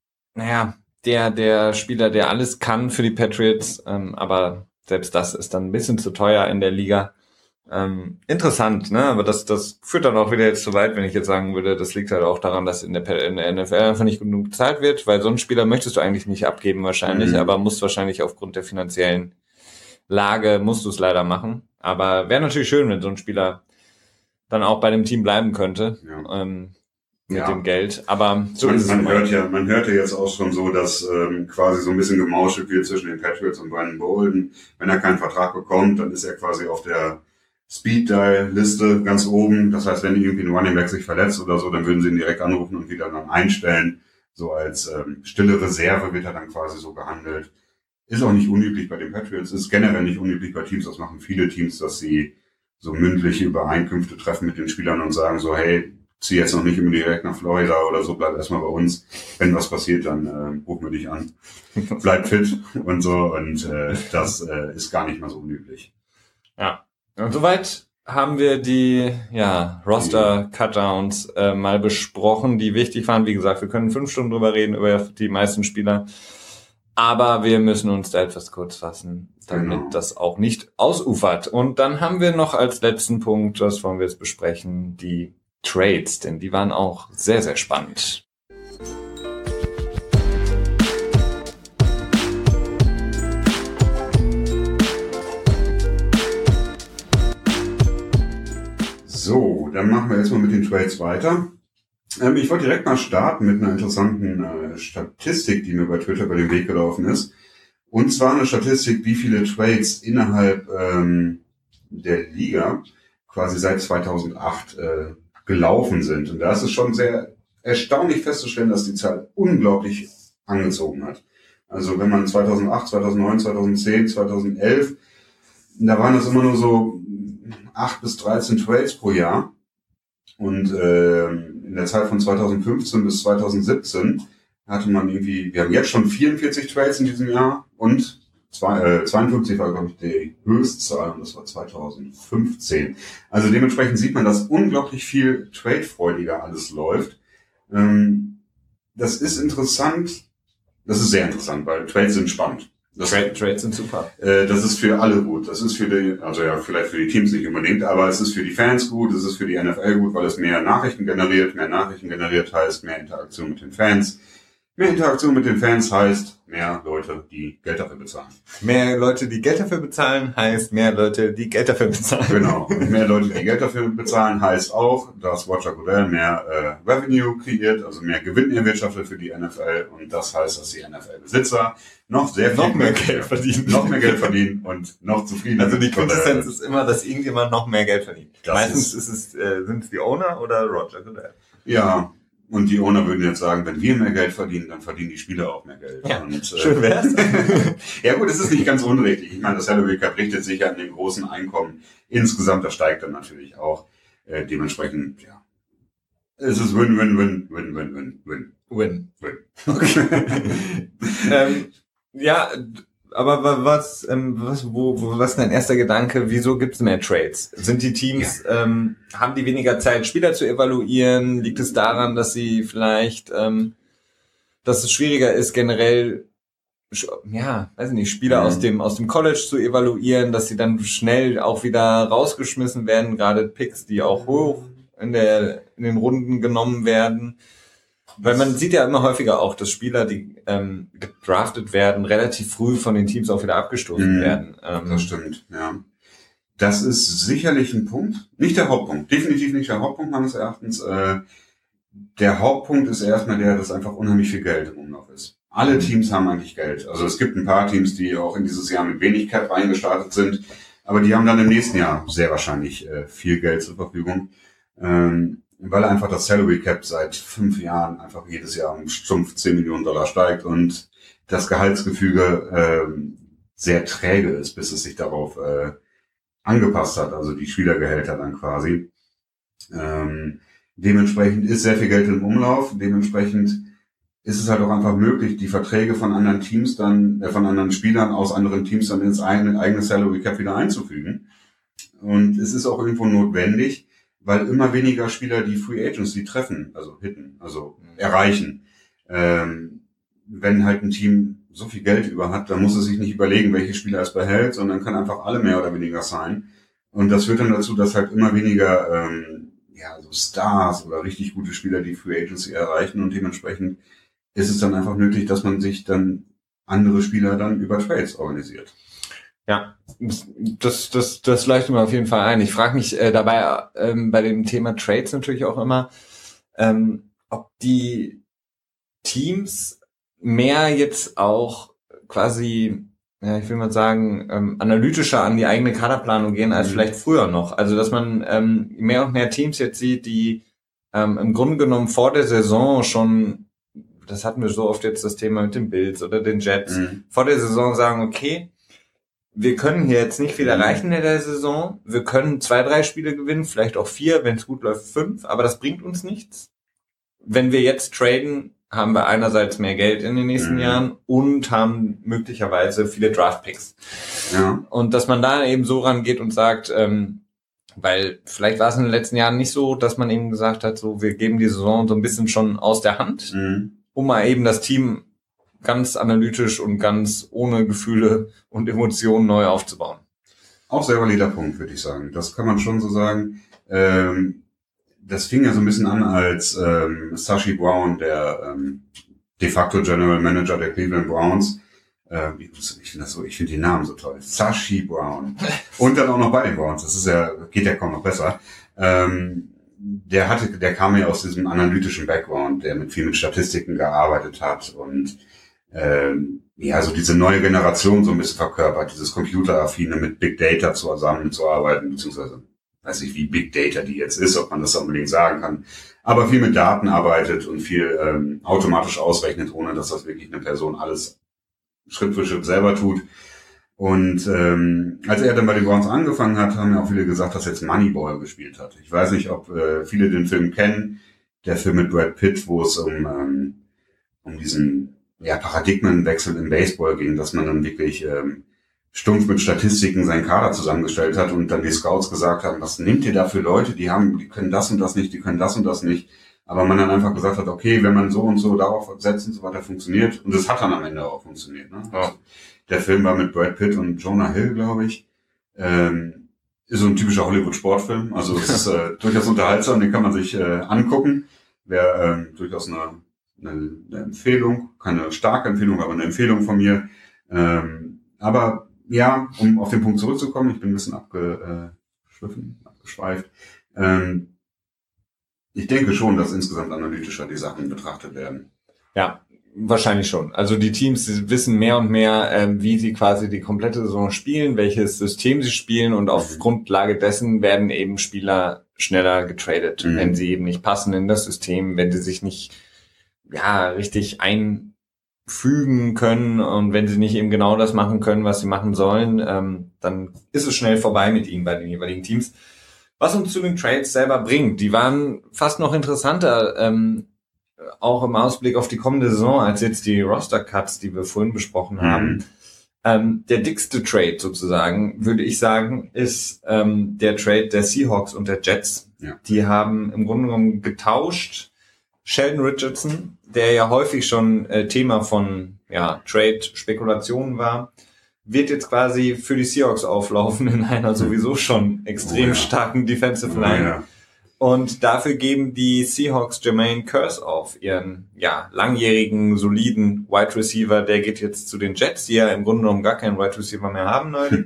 der Spieler, der alles kann für die Patriots, aber selbst das ist dann ein bisschen zu teuer in der Liga. Interessant, ne? Aber das führt dann auch wieder jetzt zu weit, wenn ich jetzt sagen würde, das liegt halt auch daran, dass in der NFL einfach nicht genug bezahlt wird, weil so einen Spieler möchtest du eigentlich nicht abgeben wahrscheinlich, aber musst wahrscheinlich aufgrund der finanziellen Lage musst du es leider machen. Aber wäre natürlich schön, wenn so ein Spieler dann auch bei dem Team bleiben könnte mit dem Geld. Aber so ist es. Man hört ja jetzt auch schon so, dass quasi so ein bisschen gemauschelt wird zwischen den Patriots und Brandon Bolden. Wenn er keinen Vertrag bekommt, dann ist er quasi auf der Speed-Dial-Liste ganz oben. Das heißt, wenn irgendwie ein Running Back sich verletzt oder so, dann würden sie ihn direkt anrufen und wieder dann einstellen. So als stille Reserve wird er dann quasi so gehandelt. Ist auch nicht unüblich bei den Patriots, ist generell nicht unüblich bei Teams. Das machen viele Teams, dass sie so mündliche Übereinkünfte treffen mit den Spielern und sagen so, hey, zieh jetzt noch nicht immer direkt nach Florida oder so, bleib erstmal bei uns. Wenn was passiert, dann rufen wir dich an. Bleib fit und so. Und das ist gar nicht mal so unüblich. Ja. Und soweit haben wir die Roster-Cutdowns mal besprochen, die wichtig waren. Wie gesagt, wir können 5 Stunden drüber reden, über die meisten Spieler. Aber wir müssen uns da etwas kurz fassen, damit das auch nicht ausufert. Und dann haben wir noch als letzten Punkt, das wollen wir jetzt besprechen, die Trades, denn die waren auch sehr, sehr spannend. So, dann machen wir erstmal mit den Trades weiter. Ich wollte direkt mal starten mit einer interessanten Statistik, die mir bei Twitter über den Weg gelaufen ist. Und zwar eine Statistik, wie viele Trades innerhalb der Liga quasi seit 2008 gelaufen sind. Und da ist es schon sehr erstaunlich festzustellen, dass die Zahl unglaublich angezogen hat. Also wenn man 2008, 2009, 2010, 2011, da waren das immer nur so 8 bis 13 Trades pro Jahr. Und in der Zeit von 2015 bis 2017 hatte man irgendwie, wir haben jetzt schon 44 Trades in diesem Jahr und 52 war, glaube ich, die Höchstzahl und das war 2015. Also dementsprechend sieht man, dass unglaublich viel tradefreudiger alles läuft. Das ist interessant, das ist sehr interessant, weil Trades sind spannend. Trades sind super. Das ist für alle gut. Das ist für die, also ja, vielleicht für die Teams nicht unbedingt, aber es ist für die Fans gut, es ist für die NFL gut, weil es mehr Nachrichten generiert. Mehr Nachrichten generiert heißt mehr Interaktion mit den Fans. Mehr Interaktion mit den Fans heißt mehr Leute, die Geld dafür bezahlen. Mehr Leute, die Geld dafür bezahlen, heißt mehr Leute, die Geld dafür bezahlen. Genau. Und mehr Leute, die Geld dafür bezahlen, heißt auch, dass Roger Goodell mehr Revenue kreiert, also mehr Gewinn erwirtschaftet für die NFL. Und das heißt, dass die NFL-Besitzer noch mehr Geld verdienen und noch zufriedener sind. Also die Quintessenz ist immer, dass irgendjemand noch mehr Geld verdient. Meistens sind es die Owner oder Roger Goodell. Ja. Und die Owner würden jetzt sagen, wenn wir mehr Geld verdienen, dann verdienen die Spieler auch mehr Geld. Ja, und, schön wär's. Ja gut, es ist nicht ganz unrichtig. Ich meine, das Salary Cap richtet sich an den großen Einkommen. Insgesamt, das steigt dann natürlich auch. Dementsprechend, ja. Es ist Win. Okay. Ja, aber was ist dein erster Gedanke? Wieso gibt's mehr Trades? Sind die Teams, haben die weniger Zeit, Spieler zu evaluieren? Liegt es daran, dass sie vielleicht, dass es schwieriger ist, generell, Spieler aus dem College zu evaluieren, dass sie dann schnell auch wieder rausgeschmissen werden, gerade Picks, die auch hoch in den Runden genommen werden? Weil man sieht ja immer häufiger auch, dass Spieler, die gedraftet werden, relativ früh von den Teams auch wieder abgestoßen werden. Das stimmt, ja. Das ist sicherlich ein Punkt. Nicht der Hauptpunkt. Definitiv nicht der Hauptpunkt meines Erachtens. Der Hauptpunkt ist erstmal der, dass einfach unheimlich viel Geld im Umlauf ist. Alle Teams haben eigentlich Geld. Also es gibt ein paar Teams, die auch in dieses Jahr mit wenig Cap reingestartet sind. Aber die haben dann im nächsten Jahr sehr wahrscheinlich viel Geld zur Verfügung. Weil einfach das Salary Cap seit 5 Jahren einfach jedes Jahr um stumpf $10 Millionen steigt und das Gehaltsgefüge sehr träge ist, bis es sich darauf angepasst hat, also die Spielergehälter dann quasi. Dementsprechend ist sehr viel Geld im Umlauf, dementsprechend ist es halt auch einfach möglich, die Verträge von anderen Teams dann, von anderen Spielern aus anderen Teams dann ins eigene Salary Cap wieder einzufügen. Und es ist auch irgendwo notwendig, weil immer weniger Spieler die Free Agency treffen, also erreichen. Wenn halt ein Team so viel Geld über hat, dann muss es sich nicht überlegen, welche Spieler es behält, sondern kann einfach alle mehr oder weniger sein. Und das führt dann dazu, dass halt immer weniger so Stars oder richtig gute Spieler die Free Agency erreichen und dementsprechend ist es dann einfach nötig, dass man sich dann andere Spieler dann über Trades organisiert. Ja, das leuchtet mir auf jeden Fall ein. Ich frage mich dabei bei dem Thema Trades natürlich auch immer, ob die Teams mehr jetzt auch quasi, ich will mal sagen, analytischer an die eigene Kaderplanung gehen als vielleicht früher noch. Also dass man mehr und mehr Teams jetzt sieht, die im Grunde genommen vor der Saison schon, das hatten wir so oft jetzt das Thema mit den Bills oder den Jets, vor der Saison sagen, okay, wir können hier jetzt nicht viel erreichen in der Saison. Wir können 2, 3 Spiele gewinnen, vielleicht auch 4, wenn es gut läuft 5, aber das bringt uns nichts. Wenn wir jetzt traden, haben wir einerseits mehr Geld in den nächsten Jahren und haben möglicherweise viele Draft-Picks. Ja. Und dass man da eben so rangeht und sagt, weil vielleicht war es in den letzten Jahren nicht so, dass man eben gesagt hat, so wir geben die Saison so ein bisschen schon aus der Hand, um mal eben das Team ganz analytisch und ganz ohne Gefühle und Emotionen neu aufzubauen. Auch sehr valider Punkt, würde ich sagen. Das kann man schon so sagen. Das fing ja so ein bisschen an, als Sashi Brown, der de facto General Manager der Cleveland Browns, ich finde den Namen so toll, Sashi Brown, und dann auch noch bei den Browns, geht ja kaum noch besser. Der kam ja aus diesem analytischen Background, der viel mit Statistiken gearbeitet hat und so diese neue Generation so ein bisschen verkörpert, dieses Computeraffine mit Big Data zusammenzuarbeiten, beziehungsweise weiß nicht, wie Big Data die jetzt ist, ob man das unbedingt sagen kann, aber viel mit Daten arbeitet und viel automatisch ausrechnet, ohne dass das wirklich eine Person alles Schritt für Schritt selber tut. Und als er dann bei den Browns angefangen hat, haben ja auch viele gesagt, dass er jetzt Moneyball gespielt hat. Ich weiß nicht, ob viele den Film kennen, der Film mit Brad Pitt, wo es um diesen Paradigmenwechsel im Baseball ging, dass man dann wirklich stumpf mit Statistiken seinen Kader zusammengestellt hat und dann die Scouts gesagt haben, was nehmt ihr da für Leute, die können das und das nicht, die können das und das nicht. Aber man dann einfach gesagt hat, okay, wenn man so und so darauf setzt und so weiter, funktioniert. Und es hat dann am Ende auch funktioniert. Ne? Ja. Der Film war mit Brad Pitt und Jonah Hill, glaube ich. Ist so ein typischer Hollywood-Sportfilm. Also es ist durchaus unterhaltsam, den kann man sich angucken. Wäre durchaus eine Empfehlung, keine starke Empfehlung, aber eine Empfehlung von mir. Aber ja, um auf den Punkt zurückzukommen, ich bin ein bisschen abgeschweift. Ich denke schon, dass insgesamt analytischer die Sachen betrachtet werden. Ja, wahrscheinlich schon. Also die Teams wissen mehr und mehr, wie sie quasi die komplette Saison spielen, welches System sie spielen und auf Grundlage dessen werden eben Spieler schneller getradet, wenn sie eben nicht passen in das System, wenn sie sich nicht richtig einfügen können und wenn sie nicht eben genau das machen können, was sie machen sollen, dann ist es schnell vorbei mit ihnen bei den jeweiligen Teams. Was uns zu den Trades selber bringt, die waren fast noch interessanter, auch im Ausblick auf die kommende Saison, als jetzt die Roster-Cuts, die wir vorhin besprochen haben. Der dickste Trade sozusagen, würde ich sagen, ist der Trade der Seahawks und der Jets. Ja. Die haben im Grunde genommen getauscht. Sheldon Richardson, der ja häufig schon Thema von Trade-Spekulationen war, wird jetzt quasi für die Seahawks auflaufen in einer sowieso schon extrem starken Defensive Line. Ja. Und dafür geben die Seahawks Jermaine Kearse auf, ihren langjährigen, soliden Wide Receiver. Der geht jetzt zu den Jets, die ja im Grunde genommen gar keinen Wide Receiver mehr haben neulich.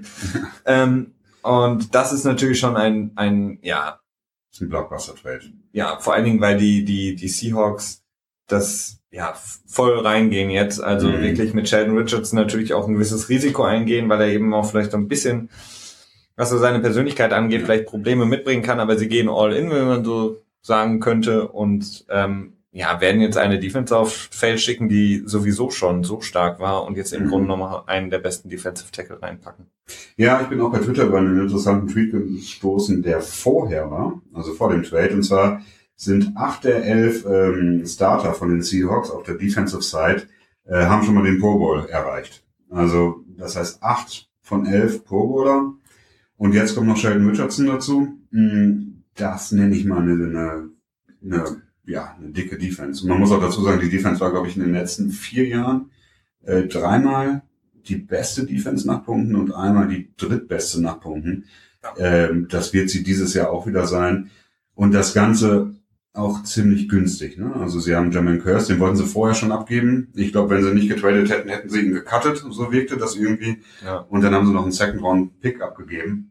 Und das ist natürlich schon ein Blockbuster-Trade. Ja, vor allen Dingen, weil die Seahawks das voll reingehen jetzt. Also wirklich mit Sheldon Richardson natürlich auch ein gewisses Risiko eingehen, weil er eben auch vielleicht so ein bisschen, was so seine Persönlichkeit angeht, vielleicht Probleme mitbringen kann, aber sie gehen all in, wenn man so sagen könnte, und werden jetzt eine Defense aufs Feld schicken, die sowieso schon so stark war und jetzt im Grunde nochmal einen der besten Defensive Tackle reinpacken. Ja, ich bin auch bei Twitter über einen interessanten Tweet gestoßen, der vorher war, also vor dem Trade, und zwar sind 8 der 11 Starter von den Seahawks auf der Defensive Side haben schon mal den Pro Bowl erreicht. Also das heißt 8 von 11 Pro Bowler. Und jetzt kommt noch Sheldon Richardson dazu. Das nenne ich mal eine dicke Defense. Und man muss auch dazu sagen, die Defense war, glaube ich, in den letzten 4 Jahren 3-mal die beste Defense nach Punkten und einmal die drittbeste nach Punkten. Das wird sie dieses Jahr auch wieder sein. Und das Ganze auch ziemlich günstig. Ne? Also sie haben Jermaine Kearse, den wollten sie vorher schon abgeben. Ich glaube, wenn sie nicht getradet hätten, hätten sie ihn gecuttet. So wirkte das irgendwie. Ja. Und dann haben sie noch einen Second-Round-Pick abgegeben.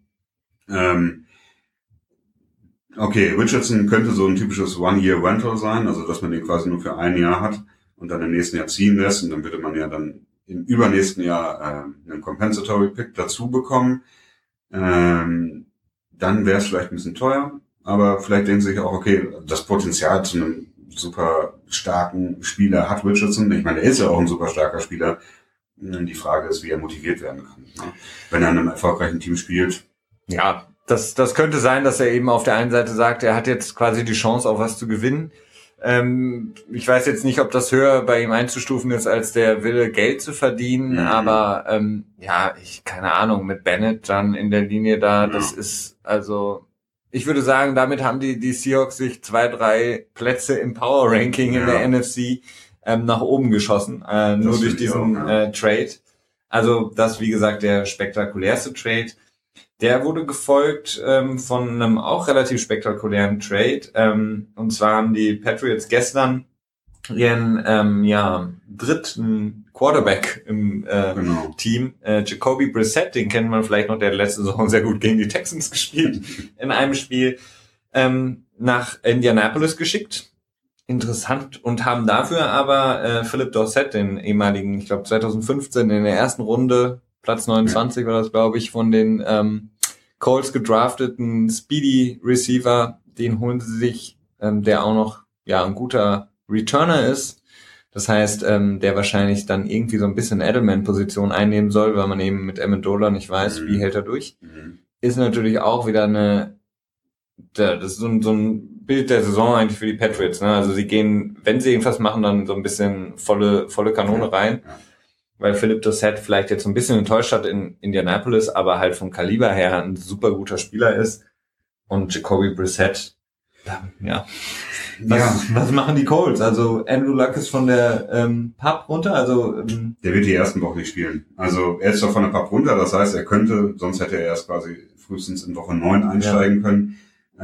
Okay, Richardson könnte so ein typisches One-Year-Rental sein, also dass man den quasi nur für 1 Jahr hat und dann im nächsten Jahr ziehen lässt. Und dann würde man ja dann im übernächsten Jahr einen Compensatory-Pick dazu bekommen. Dann wäre es vielleicht ein bisschen teuer. Aber vielleicht denken sie sich auch, okay, das Potenzial zu einem super starken Spieler hat Richardson. Ich meine, er ist ja auch ein super starker Spieler. Die Frage ist, wie er motiviert werden kann. Wenn er in einem erfolgreichen Team spielt. Ja, das könnte sein, dass er eben auf der einen Seite sagt, er hat jetzt quasi die Chance, auf was zu gewinnen. Ich weiß jetzt nicht, ob das höher bei ihm einzustufen ist, als der Wille, Geld zu verdienen. Aber keine Ahnung, mit Bennett dann in der Linie da, das ist also... Ich würde sagen, damit haben die Seahawks sich 2-3 Plätze im Power Ranking in der NFC nach oben geschossen, nur durch diesen Trade. Also das, wie gesagt, der spektakulärste Trade. Der wurde gefolgt von einem auch relativ spektakulären Trade. Und zwar haben die Patriots gestern ihren dritten Quarterback im Team, Jacoby Brissett, den kennt man vielleicht noch, der letzte Saison sehr gut gegen die Texans gespielt, in einem Spiel nach Indianapolis geschickt. interessant und haben dafür aber Philip Dorsett, den ehemaligen, ich glaube 2015 in der ersten Runde, Platz 29 war das, glaube ich, von den Colts gedrafteten Speedy Receiver, den holen sie sich, der auch noch ein guter Returner ist. Das heißt, der wahrscheinlich dann irgendwie so ein bisschen Edelman-Position einnehmen soll, weil man eben mit Amendola nicht weiß, wie hält er durch. Ist natürlich auch wieder das ist so ein Bild der Saison eigentlich für die Patriots. Ne? Also sie gehen, wenn sie irgendwas machen, dann so ein bisschen volle Kanone rein. Weil Philip Dorsett vielleicht jetzt so ein bisschen enttäuscht hat in Indianapolis, aber halt vom Kaliber her ein super guter Spieler ist. Und Jacoby Brissett, was machen die Colts? Also Andrew Luck ist von der PUP runter, also der wird die ersten Wochen nicht spielen. Also er ist doch von der PUP runter, das heißt, er könnte, sonst hätte er erst quasi frühestens in Woche 9 einsteigen können.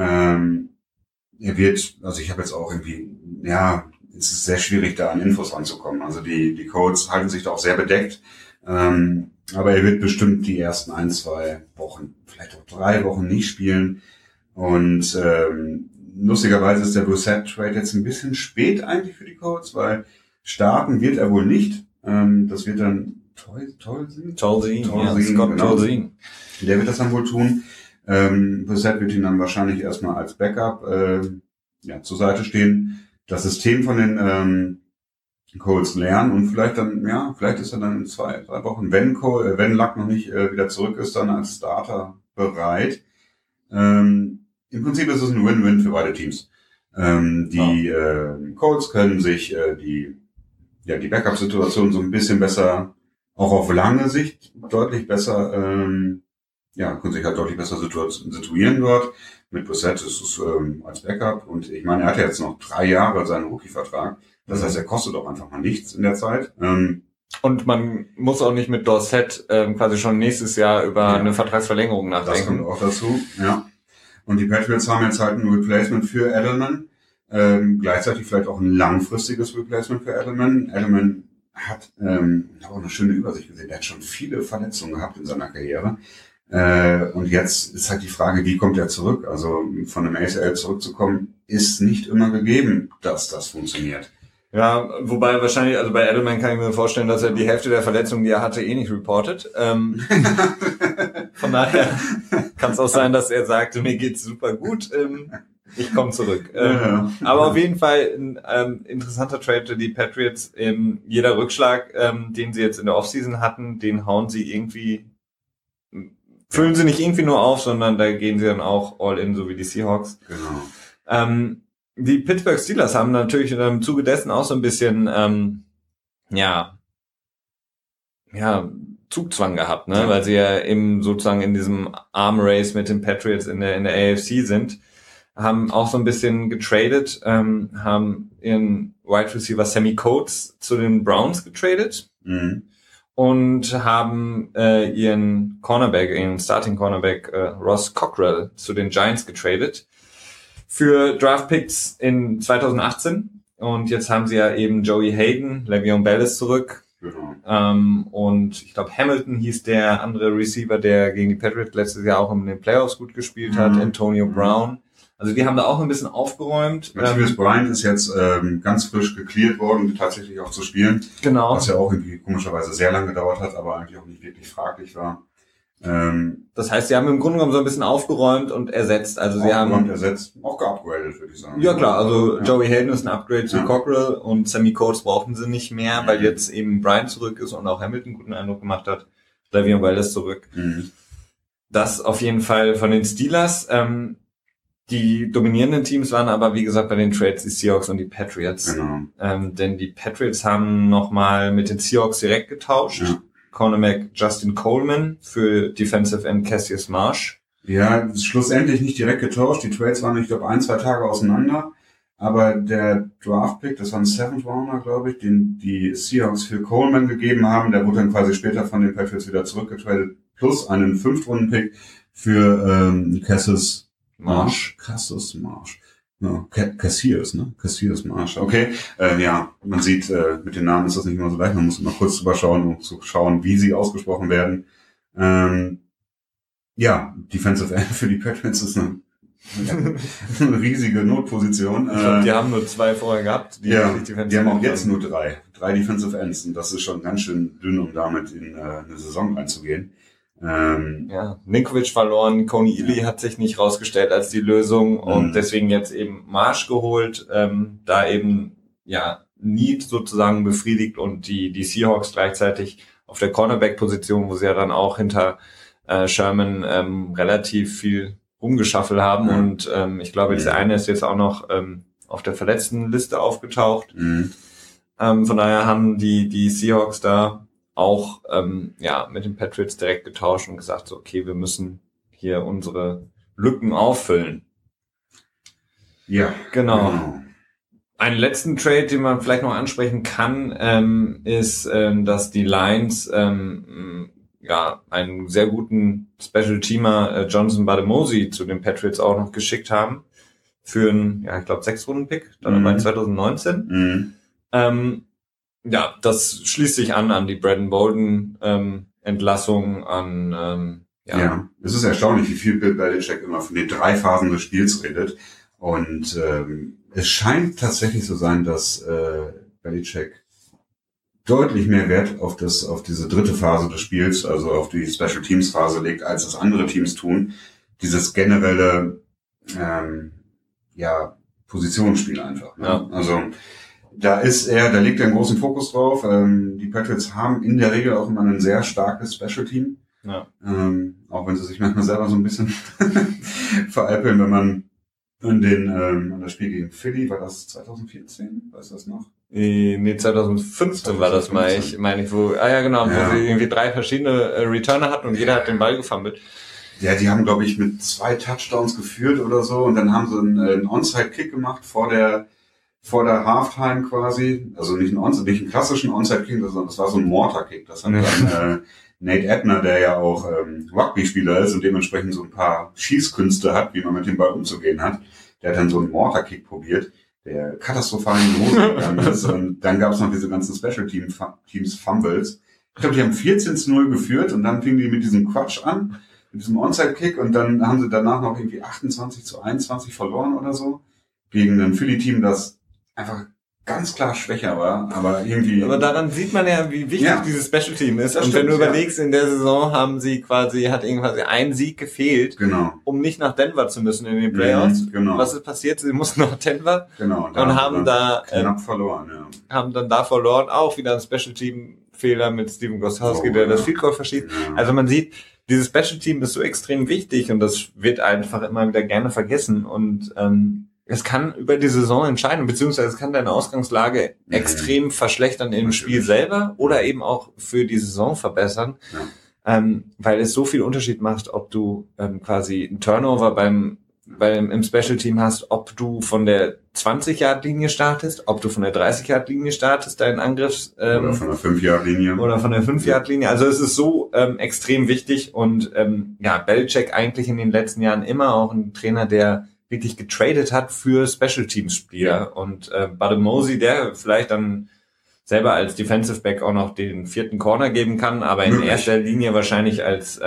Er wird, also ich habe jetzt auch irgendwie, es ist sehr schwierig, da an Infos ranzukommen. Also die Colts halten sich da auch sehr bedeckt. Aber er wird bestimmt die ersten 1-2 Wochen, vielleicht auch 3 Wochen nicht spielen. Und lustigerweise ist der Brissett-Trade jetzt ein bisschen spät eigentlich für die Colts, weil starten wird er wohl nicht. Das wird dann Tolzien. Scott Tolzien. Der wird das dann wohl tun. Brissett wird ihn dann wahrscheinlich erstmal als Backup zur Seite stehen. Das System von den Colts lernen und vielleicht ist er dann in 2-3 Wochen, wenn Luck noch nicht wieder zurück ist, dann als Starter bereit. Im Prinzip ist es ein Win-Win für beide Teams. Die Colts können sich die Backup-Situation so ein bisschen besser, auch auf lange Sicht deutlich besser, können sich halt deutlich besser situieren dort. Mit Brissett ist es als Backup und ich meine, er hat ja jetzt noch 3 Jahre seinen Rookie-Vertrag. Das heißt, er kostet auch einfach mal nichts in der Zeit. Und man muss auch nicht mit Dorsett quasi schon nächstes Jahr über eine Vertragsverlängerung nachdenken. Das kommt auch dazu, ja. Und die Patriots haben jetzt halt ein Replacement für Edelman. Gleichzeitig vielleicht auch ein langfristiges Replacement für Edelman. Edelman hat auch eine schöne Übersicht gesehen. Er hat schon viele Verletzungen gehabt in seiner Karriere. Und jetzt ist halt die Frage, wie kommt er zurück? Also von einem ACL zurückzukommen, ist nicht immer gegeben, dass das funktioniert. Ja, wobei wahrscheinlich, also bei Edelman kann ich mir vorstellen, dass er die Hälfte der Verletzungen, die er hatte, nicht reportet. Von daher kann es auch sein, dass er sagte, mir geht's super gut, ich komme zurück. Aber auf jeden Fall ein interessanter Trade für die Patriots. Jeder Rückschlag, den sie jetzt in der Offseason hatten, den hauen sie irgendwie, füllen sie nicht irgendwie nur auf, sondern da gehen sie dann auch all in, so wie die Seahawks. Genau. Die Pittsburgh Steelers haben natürlich im Zuge dessen auch so ein bisschen, Zugzwang gehabt, ne, weil sie ja eben sozusagen in diesem Arm Race mit den Patriots in der AFC sind, haben auch so ein bisschen getradet, haben ihren Wide Receiver Sammy Coates zu den Browns getradet. Und haben ihren Starting Cornerback Ross Cockrell zu den Giants getradet für Draftpicks in 2018. Und jetzt haben sie ja eben Joey Hayden, Le'Veon Bell ist zurück. Genau. Und ich glaube Hamilton hieß der andere Receiver, der gegen die Patriots letztes Jahr auch in den Playoffs gut gespielt hat, Antonio Brown. Also die haben da auch ein bisschen aufgeräumt. Matthews Bryant ist jetzt ganz frisch gecleared worden, tatsächlich auch zu spielen. Genau. Was ja auch irgendwie komischerweise sehr lange gedauert hat, aber eigentlich auch nicht wirklich fraglich war. Das heißt, sie haben im Grunde genommen so ein bisschen aufgeräumt und ersetzt. Also sie haben auch geupgradet, würde ich sagen. Ja klar, also Joey Hayden ist ein Upgrade zu Cockrell und Sammy Coates brauchten sie nicht mehr, weil jetzt eben Bryant zurück ist und auch Hamilton einen guten Eindruck gemacht hat. Le'Veon Bell ist zurück. Das auf jeden Fall von den Steelers. Die dominierenden Teams waren aber, wie gesagt, bei den Trades die Seahawks und die Patriots. Genau. Denn die Patriots haben nochmal mit den Seahawks direkt getauscht. Ja. Cornerback Justin Coleman für Defensive End Cassius Marsh. Ja, schlussendlich nicht direkt getauscht. Die Trades waren, ich glaube, 1-2 Tage auseinander. Aber der Draft-Pick, das war ein 7th Rounder, glaube ich, den die Seahawks für Coleman gegeben haben, der wurde dann quasi später von den Patriots wieder zurückgetradet, plus einen 5th-Runden-Pick für Cassius Marsh. Ja, Cassius Marsh. Okay, man sieht, mit den Namen ist das nicht immer so leicht. Man muss immer kurz drüber schauen, um zu schauen, wie sie ausgesprochen werden. Defensive End für die Patriots ist eine eine riesige Notposition. Ich glaub, die haben nur 2 vorher gehabt. Die haben auch jetzt nur 3 Defensive Ends und das ist schon ganz schön dünn, um damit in eine Saison reinzugehen. Ninkovic verloren, Kony Ealy hat sich nicht rausgestellt als die Lösung und deswegen jetzt eben Marsh geholt, da eben Need sozusagen befriedigt und die Seahawks gleichzeitig auf der Cornerback-Position, wo sie ja dann auch hinter Sherman relativ viel rumgeschaffelt haben und ich glaube, dieser eine ist jetzt auch noch auf der Verletztenliste aufgetaucht. Von daher haben die Seahawks da auch mit den Patriots direkt getauscht und gesagt, so, okay, wir müssen hier unsere Lücken auffüllen. Ja, genau. Einen letzten Trade, den man vielleicht noch ansprechen kann, ist, dass die Lions einen sehr guten Special-Teamer Jonathan Bademosi zu den Patriots auch noch geschickt haben für einen, ich glaube 6-Runden-Pick, dann bei 2019. Das schließt sich an die Brandon Bolden Entlassung, es ist erstaunlich, wie viel Bill Belichick immer von den 3 Phasen des Spiels redet. Und es scheint tatsächlich so sein, dass Belichick deutlich mehr Wert auf diese 3. Phase des Spiels, also auf die Special Teams Phase legt, als es andere Teams tun. Dieses generelle Positionsspiel einfach. Ne? Ja. Also da legt er einen großen Fokus drauf. Die Patriots haben in der Regel auch immer ein sehr starkes Special Team. Ja. Auch wenn sie sich manchmal selber so ein bisschen veräppeln, wenn man an das Spiel gegen Philly, war das 2014? Weißt du das noch? Nee, 2015 war das wo sie irgendwie 3 verschiedene Returner hatten und jeder hat den Ball gefummelt. Ja, die haben, glaube ich, mit 2 Touchdowns geführt oder so und dann haben sie einen Onside-Kick gemacht vor der Halftime quasi. Also nicht einen klassischen Onside-Kick, sondern das war so ein Mortar-Kick. Das hat dann Nate Ebner, der ja auch Rugby-Spieler ist und dementsprechend so ein paar Schießkünste hat, wie man mit dem Ball umzugehen hat. Der hat dann so einen Mortar-Kick probiert, der katastrophal in die Hose gegangen ist. Und dann gab es noch diese ganzen Special-Teams Fumbles. Ich glaube, die haben 14-0 geführt und dann fingen die mit diesem Quatsch an, mit diesem Onside-Kick und dann haben sie danach noch irgendwie 28-21 verloren oder so. Gegen ein Philly-Team, das einfach ganz klar schwächer war, aber irgendwie... Aber daran sieht man ja, wie wichtig dieses Special Team ist. Und wenn du überlegst, in der Saison hat irgendwann ein Sieg gefehlt, um nicht nach Denver zu müssen in den Playoffs. Was ist passiert? Sie mussten nach Denver und haben da knapp verloren. Haben dann da verloren, auch wieder ein Special Team Fehler mit Steven Gostkowski, der das Field Goal verschießt. Ja. Also man sieht, dieses Special Team ist so extrem wichtig und das wird einfach immer wieder gerne vergessen und es kann über die Saison entscheiden, beziehungsweise es kann deine Ausgangslage extrem verschlechtern im Spiel selber oder eben auch für die Saison verbessern, weil es so viel Unterschied macht, ob du quasi einen Turnover im Special Team hast, ob du von der 20-Yard-Linie startest, ob du von der 30-Yard-Linie startest, deinen Angriff oder von der 5-Yard-Linie. Oder von der 5-Yard-Linie. Also es ist so extrem wichtig und Belichick eigentlich in den letzten Jahren immer auch ein Trainer, der wirklich getradet hat für Special-Teams-Spieler. Und Bademosi, der vielleicht dann selber als Defensive Back auch noch den 4. Corner geben kann, aber in erster Linie wahrscheinlich als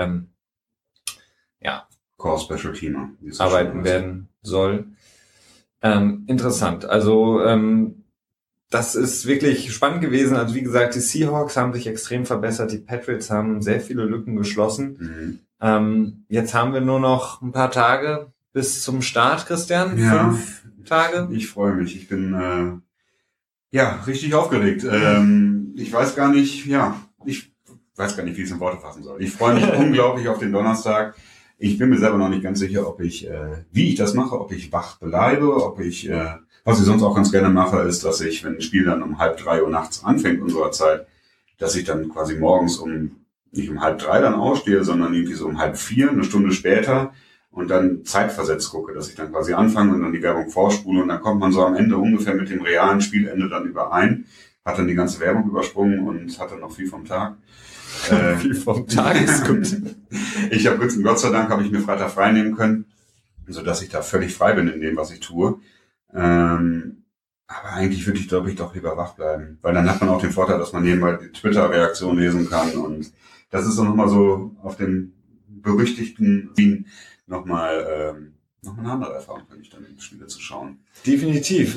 Core Special Teamer arbeiten werden soll. Interessant. Also das ist wirklich spannend gewesen. Also wie gesagt, die Seahawks haben sich extrem verbessert, die Patriots haben sehr viele Lücken geschlossen. Jetzt haben wir nur noch ein paar Tage bis zum Start, Christian. 5 Tage. Ich freue mich. Ich bin richtig aufgeregt. Ich weiß gar nicht, wie ich es in Worte fassen soll. Ich freue mich unglaublich auf den Donnerstag. Ich bin mir selber noch nicht ganz sicher, wie ich das mache, ob ich wach bleibe, was ich sonst auch ganz gerne mache, ist, dass ich, wenn ein Spiel dann um 2:30 Uhr nachts anfängt unserer Zeit, dass ich dann quasi morgens nicht um 2:30 dann ausstehe, sondern irgendwie so um 3:30, eine Stunde später und dann zeitversetzt gucke, dass ich dann quasi anfange und dann die Werbung vorspule und dann kommt man so am Ende ungefähr mit dem realen Spielende dann überein, hat dann die ganze Werbung übersprungen und hat dann noch viel vom Tag. Viel vom Tag ist gut. Gott sei Dank habe ich mir Freitag frei nehmen können, sodass ich da völlig frei bin in dem, was ich tue. Aber eigentlich würde ich, glaube ich, doch lieber wach bleiben, weil dann hat man auch den Vorteil, dass man nebenbei die Twitter-Reaktion lesen kann und das ist so nochmal so auf den berüchtigten Wien nochmal noch eine andere Erfahrung, wenn ich dann in die Spiele zu schauen. Definitiv.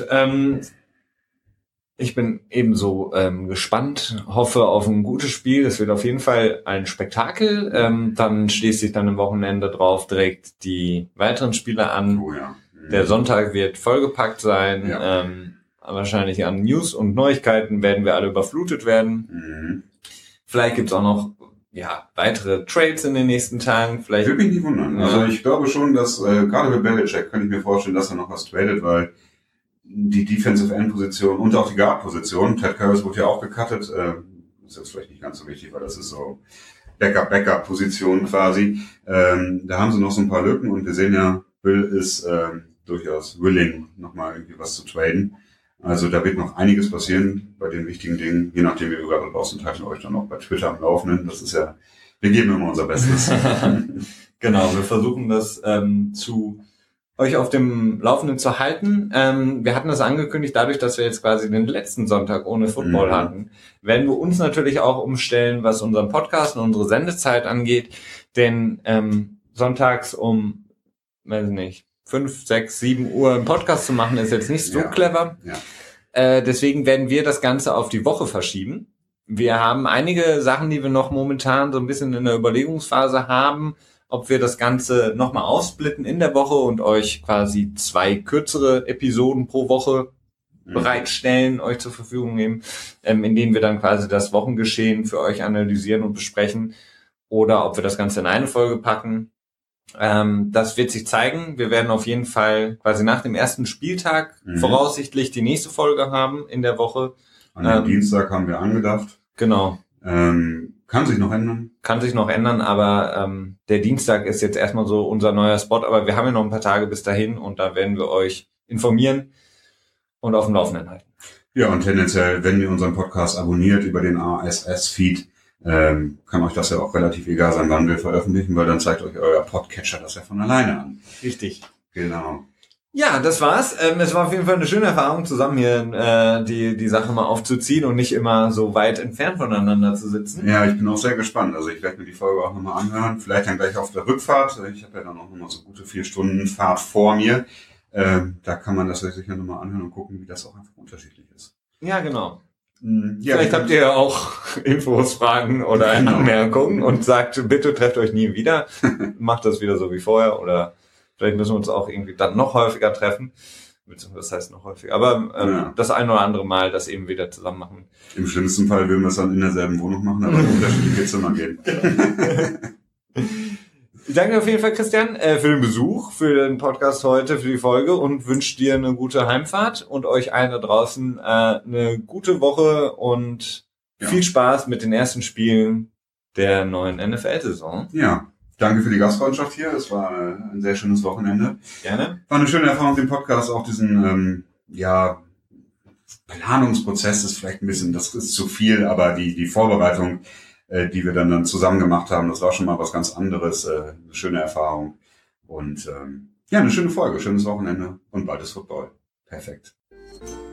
Ich bin ebenso gespannt, hoffe auf ein gutes Spiel. Es wird auf jeden Fall ein Spektakel. Dann schließt sich dann am Wochenende drauf direkt die weiteren Spiele an. Oh ja. Der Sonntag wird vollgepackt sein. Ja. Wahrscheinlich an News und Neuigkeiten werden wir alle überflutet werden. Mhm. Vielleicht gibt's auch noch weitere Trades in den nächsten Tagen. Vielleicht Würde mich nicht wundern. Ja. Also ich glaube schon, dass gerade bei Belichick kann ich mir vorstellen, dass er noch was tradet, weil die Defensive End Position und auch die Guard Position, Ted Karras wurde ja auch gecuttet, ist jetzt vielleicht nicht ganz so wichtig, weil das ist so Backup Position quasi. Da haben sie noch so ein paar Lücken und wir sehen ja, Bill ist durchaus willing, nochmal irgendwie was zu traden. Also da wird noch einiges passieren bei den wichtigen Dingen, je nachdem wie wir gerade draußen halten euch dann auch bei Twitter am Laufenden. Das ist ja, wir geben immer unser Bestes. Genau, wir versuchen das zu euch auf dem Laufenden zu halten. Wir hatten das angekündigt, dadurch, dass wir jetzt quasi den letzten Sonntag ohne Football hatten, werden wir uns natürlich auch umstellen, was unseren Podcast und unsere Sendezeit angeht. Denn sonntags um, 5, 6, 7 Uhr einen Podcast zu machen, ist jetzt nicht so clever. Ja. Deswegen werden wir das Ganze auf die Woche verschieben. Wir haben einige Sachen, die wir noch momentan so ein bisschen in der Überlegungsphase haben, ob wir das Ganze nochmal aufsplitten in der Woche und euch quasi 2 kürzere Episoden pro Woche bereitstellen, euch zur Verfügung nehmen, in denen wir dann quasi das Wochengeschehen für euch analysieren und besprechen, oder ob wir das Ganze in eine Folge packen. Das wird sich zeigen. Wir werden auf jeden Fall quasi nach dem ersten Spieltag voraussichtlich die nächste Folge haben in der Woche. An dem Dienstag haben wir angedacht. Genau. Kann sich noch ändern. Kann sich noch ändern, aber der Dienstag ist jetzt erstmal so unser neuer Spot. Aber wir haben ja noch ein paar Tage bis dahin und da werden wir euch informieren und auf dem Laufenden halten. Ja, und tendenziell, wenn ihr unseren Podcast abonniert über den RSS-Feed, kann euch das ja auch relativ egal sein, wann wir veröffentlichen, weil dann zeigt euch euer Podcatcher das ja von alleine an. Richtig. Genau. Ja, das war's. Es war auf jeden Fall eine schöne Erfahrung, zusammen hier die Sache mal aufzuziehen und nicht immer so weit entfernt voneinander zu sitzen. Ja, ich bin auch sehr gespannt. Also ich werde mir die Folge auch nochmal anhören. Vielleicht dann gleich auf der Rückfahrt. Ich habe ja dann auch nochmal so gute 4 Stunden Fahrt vor mir. Da kann man das sicher nochmal anhören und gucken, wie das auch einfach unterschiedlich ist. Ja, genau. Ja, Vielleicht habt ihr ja auch Infos, Fragen oder Anmerkungen und sagt, bitte trefft euch nie wieder. Macht das wieder so wie vorher oder vielleicht müssen wir uns auch irgendwie dann noch häufiger treffen. Das heißt noch häufiger. Aber das ein oder andere Mal das eben wieder zusammen machen. Im schlimmsten Fall würden wir es dann in derselben Wohnung machen, aber in unterschiedliche Zimmer gehen. Ich danke auf jeden Fall, Christian, für den Besuch, für den Podcast heute, für die Folge und wünsche dir eine gute Heimfahrt und euch allen da draußen eine gute Woche und viel Spaß mit den ersten Spielen der neuen NFL-Saison. Ja, danke für die Gastfreundschaft hier. Es war ein sehr schönes Wochenende. Gerne. War eine schöne Erfahrung, den Podcast, auch diesen Planungsprozess ist vielleicht ein bisschen, das ist zu viel, aber die Vorbereitung, die wir dann zusammen gemacht haben, das war schon mal was ganz anderes, eine schöne Erfahrung und eine schöne Folge, schönes Wochenende und bald ist Football. Perfekt.